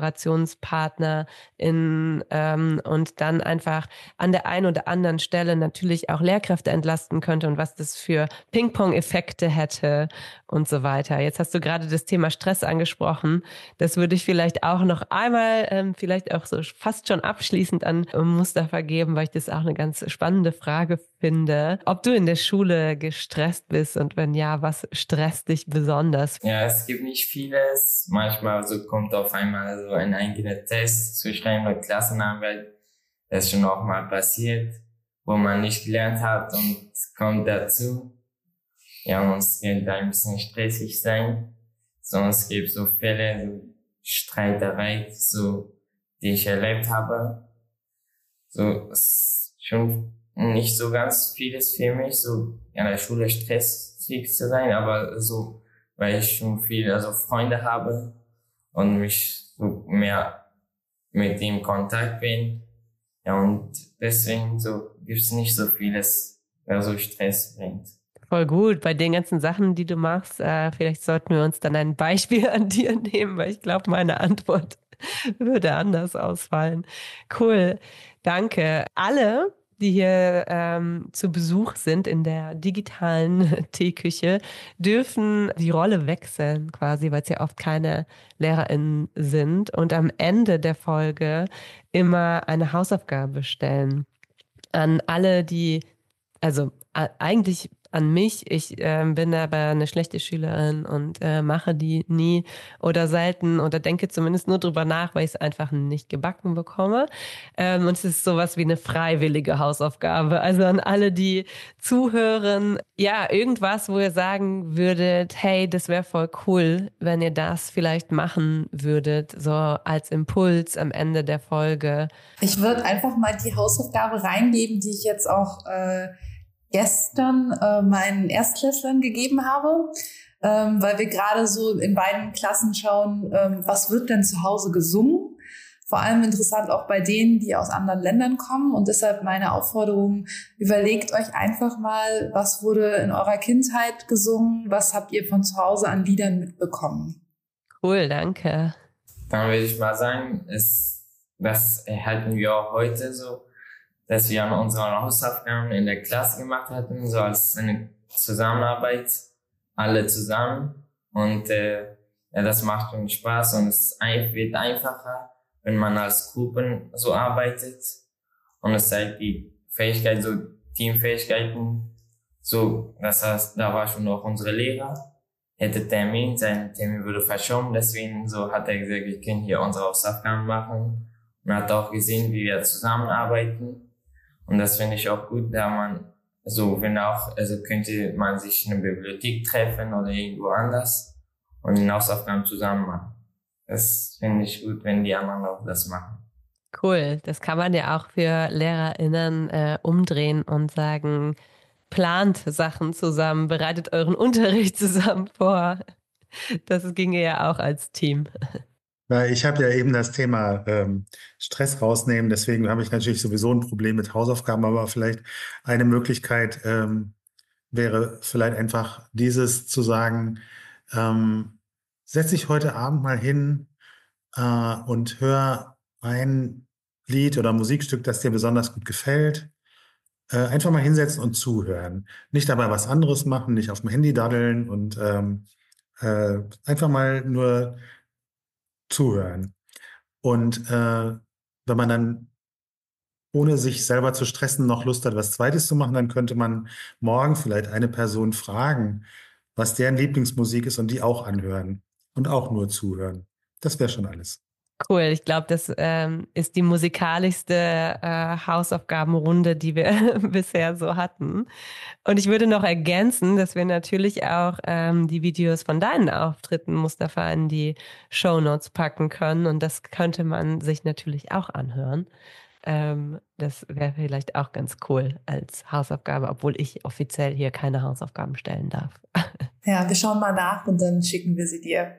KooperationspartnerInnen ähm, und dann einfach an der einen oder anderen Stelle natürlich auch Lehrkräfte entlasten könnte und was das für Ping-Pong-Effekte hätte und so weiter. Jetzt hast du gerade das Thema Stress angesprochen. Das würde ich vielleicht auch noch einmal, ähm, vielleicht auch so fast schon abschließend an Mustafa geben, weil ich das auch eine ganz spannende Frage finde. Ob du in der Schule gestresst bist und wenn ja, was stresst dich besonders? Ja, es gibt nicht vieles. Manchmal so kommt auf einmal so ein eigener Test zu schreiben oder Klassenarbeit. Das ist schon auch mal passiert, wo man nicht gelernt hat und kommt dazu. Ja, und es wird ein bisschen stressig sein. Sonst gibt es so Fälle, so Streiterei, so, die ich erlebt habe. So, es ist schon nicht so ganz vieles für mich, so in der Schule stressig zu sein, aber so, weil ich schon viel, also Freunde habe und mich so mehr mit dem in Kontakt bin. Ja, und deswegen so gibt's nicht so vieles, was so Stress bringt. Voll gut. Bei den ganzen Sachen, die du machst, äh, vielleicht sollten wir uns dann ein Beispiel an dir nehmen, weil ich glaube, meine Antwort würde anders ausfallen. Cool. Danke. Alle, die hier ähm, zu Besuch sind in der digitalen Teeküche, dürfen die Rolle wechseln quasi, weil es ja oft keine LehrerInnen sind und am Ende der Folge immer eine Hausaufgabe stellen an alle, die, also a- eigentlich an mich, ich äh, bin aber eine schlechte Schülerin und äh, mache die nie oder selten oder denke zumindest nur drüber nach, weil ich es einfach nicht gebacken bekomme. Ähm, und es ist sowas wie eine freiwillige Hausaufgabe. Also an alle, die zuhören, ja, irgendwas, wo ihr sagen würdet, hey, das wäre voll cool, wenn ihr das vielleicht machen würdet, so als Impuls am Ende der Folge. Ich würde einfach mal die Hausaufgabe reingeben, die ich jetzt auch äh, gestern äh, meinen Erstklässlern gegeben habe, ähm, weil wir gerade so in beiden Klassen schauen, ähm, was wird denn zu Hause gesungen? Vor allem interessant auch bei denen, die aus anderen Ländern kommen. Und deshalb meine Aufforderung, überlegt euch einfach mal, was wurde in eurer Kindheit gesungen? Was habt ihr von zu Hause an Liedern mitbekommen? Cool, danke. Dann würde ich mal sagen, ist, das erhalten wir auch heute so, dass wir an unseren Hausaufgaben in der Klasse gemacht hatten, so als eine Zusammenarbeit, alle zusammen. Und äh, ja, das macht uns Spaß und es wird einfacher, wenn man als Gruppen so arbeitet. Und es zeigt die Fähigkeit, so Teamfähigkeiten. So, das heißt, da war schon auch unsere Lehrer, hätte Termin, sein Termin wurde verschoben, deswegen so hat er gesagt, wir können hier unsere Hausaufgaben machen. Und hat auch gesehen, wie wir zusammenarbeiten. Und das finde ich auch gut, da man, also wenn auch, also könnte man sich in einer Bibliothek treffen oder irgendwo anders und Hausaufgaben zusammen machen. Das finde ich gut, wenn die anderen auch das machen. Cool, das kann man ja auch für LehrerInnen äh, umdrehen und sagen, plant Sachen zusammen, bereitet euren Unterricht zusammen vor. Das ginge ja auch als Team. Na, ich habe ja eben das Thema ähm, Stress rausnehmen, deswegen habe ich natürlich sowieso ein Problem mit Hausaufgaben, aber vielleicht eine Möglichkeit ähm, wäre vielleicht einfach dieses zu sagen, ähm, setz dich heute Abend mal hin äh, und hör ein Lied oder Musikstück, das dir besonders gut gefällt. Äh, einfach mal hinsetzen und zuhören. Nicht dabei was anderes machen, nicht auf dem Handy daddeln und ähm, äh, einfach mal nur zuhören. Und äh, wenn man dann ohne sich selber zu stressen noch Lust hat, was Zweites zu machen, dann könnte man morgen vielleicht eine Person fragen, was deren Lieblingsmusik ist und die auch anhören und auch nur zuhören. Das wäre schon alles. Cool, ich glaube, das ähm, ist die musikalischste äh, Hausaufgabenrunde, die wir bisher so hatten. Und ich würde noch ergänzen, dass wir natürlich auch ähm, die Videos von deinen Auftritten, Mustafa, in die Shownotes packen können. Und das könnte man sich natürlich auch anhören. Ähm, das wäre vielleicht auch ganz cool als Hausaufgabe, obwohl ich offiziell hier keine Hausaufgaben stellen darf. Ja, wir schauen mal nach und dann schicken wir sie dir.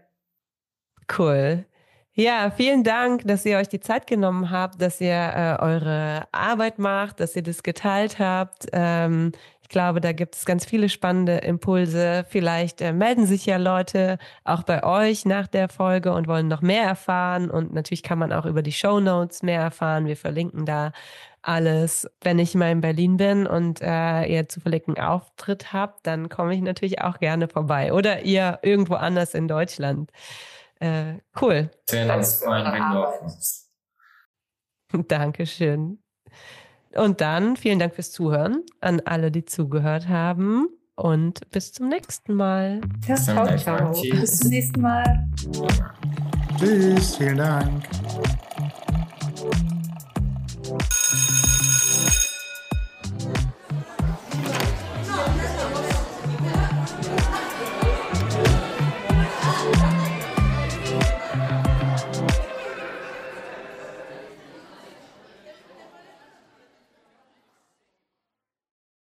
Cool. Ja, vielen Dank, dass ihr euch die Zeit genommen habt, dass ihr äh, eure Arbeit macht, dass ihr das geteilt habt. Ähm, ich glaube, da gibt es ganz viele spannende Impulse. Vielleicht äh, melden sich ja Leute auch bei euch nach der Folge und wollen noch mehr erfahren. Und natürlich kann man auch über die Shownotes mehr erfahren. Wir verlinken da alles. Wenn ich mal in Berlin bin und äh, ihr zufällig einen Auftritt habt, dann komme ich natürlich auch gerne vorbei. Oder ihr irgendwo anders in Deutschland. Äh, cool. Schön, dass du eingeladen bist. Dankeschön. Und dann vielen Dank fürs Zuhören an alle, die zugehört haben. Und bis zum nächsten Mal. Ja, ciao, ciao. Bis zum nächsten Mal. Tschüss, vielen Dank.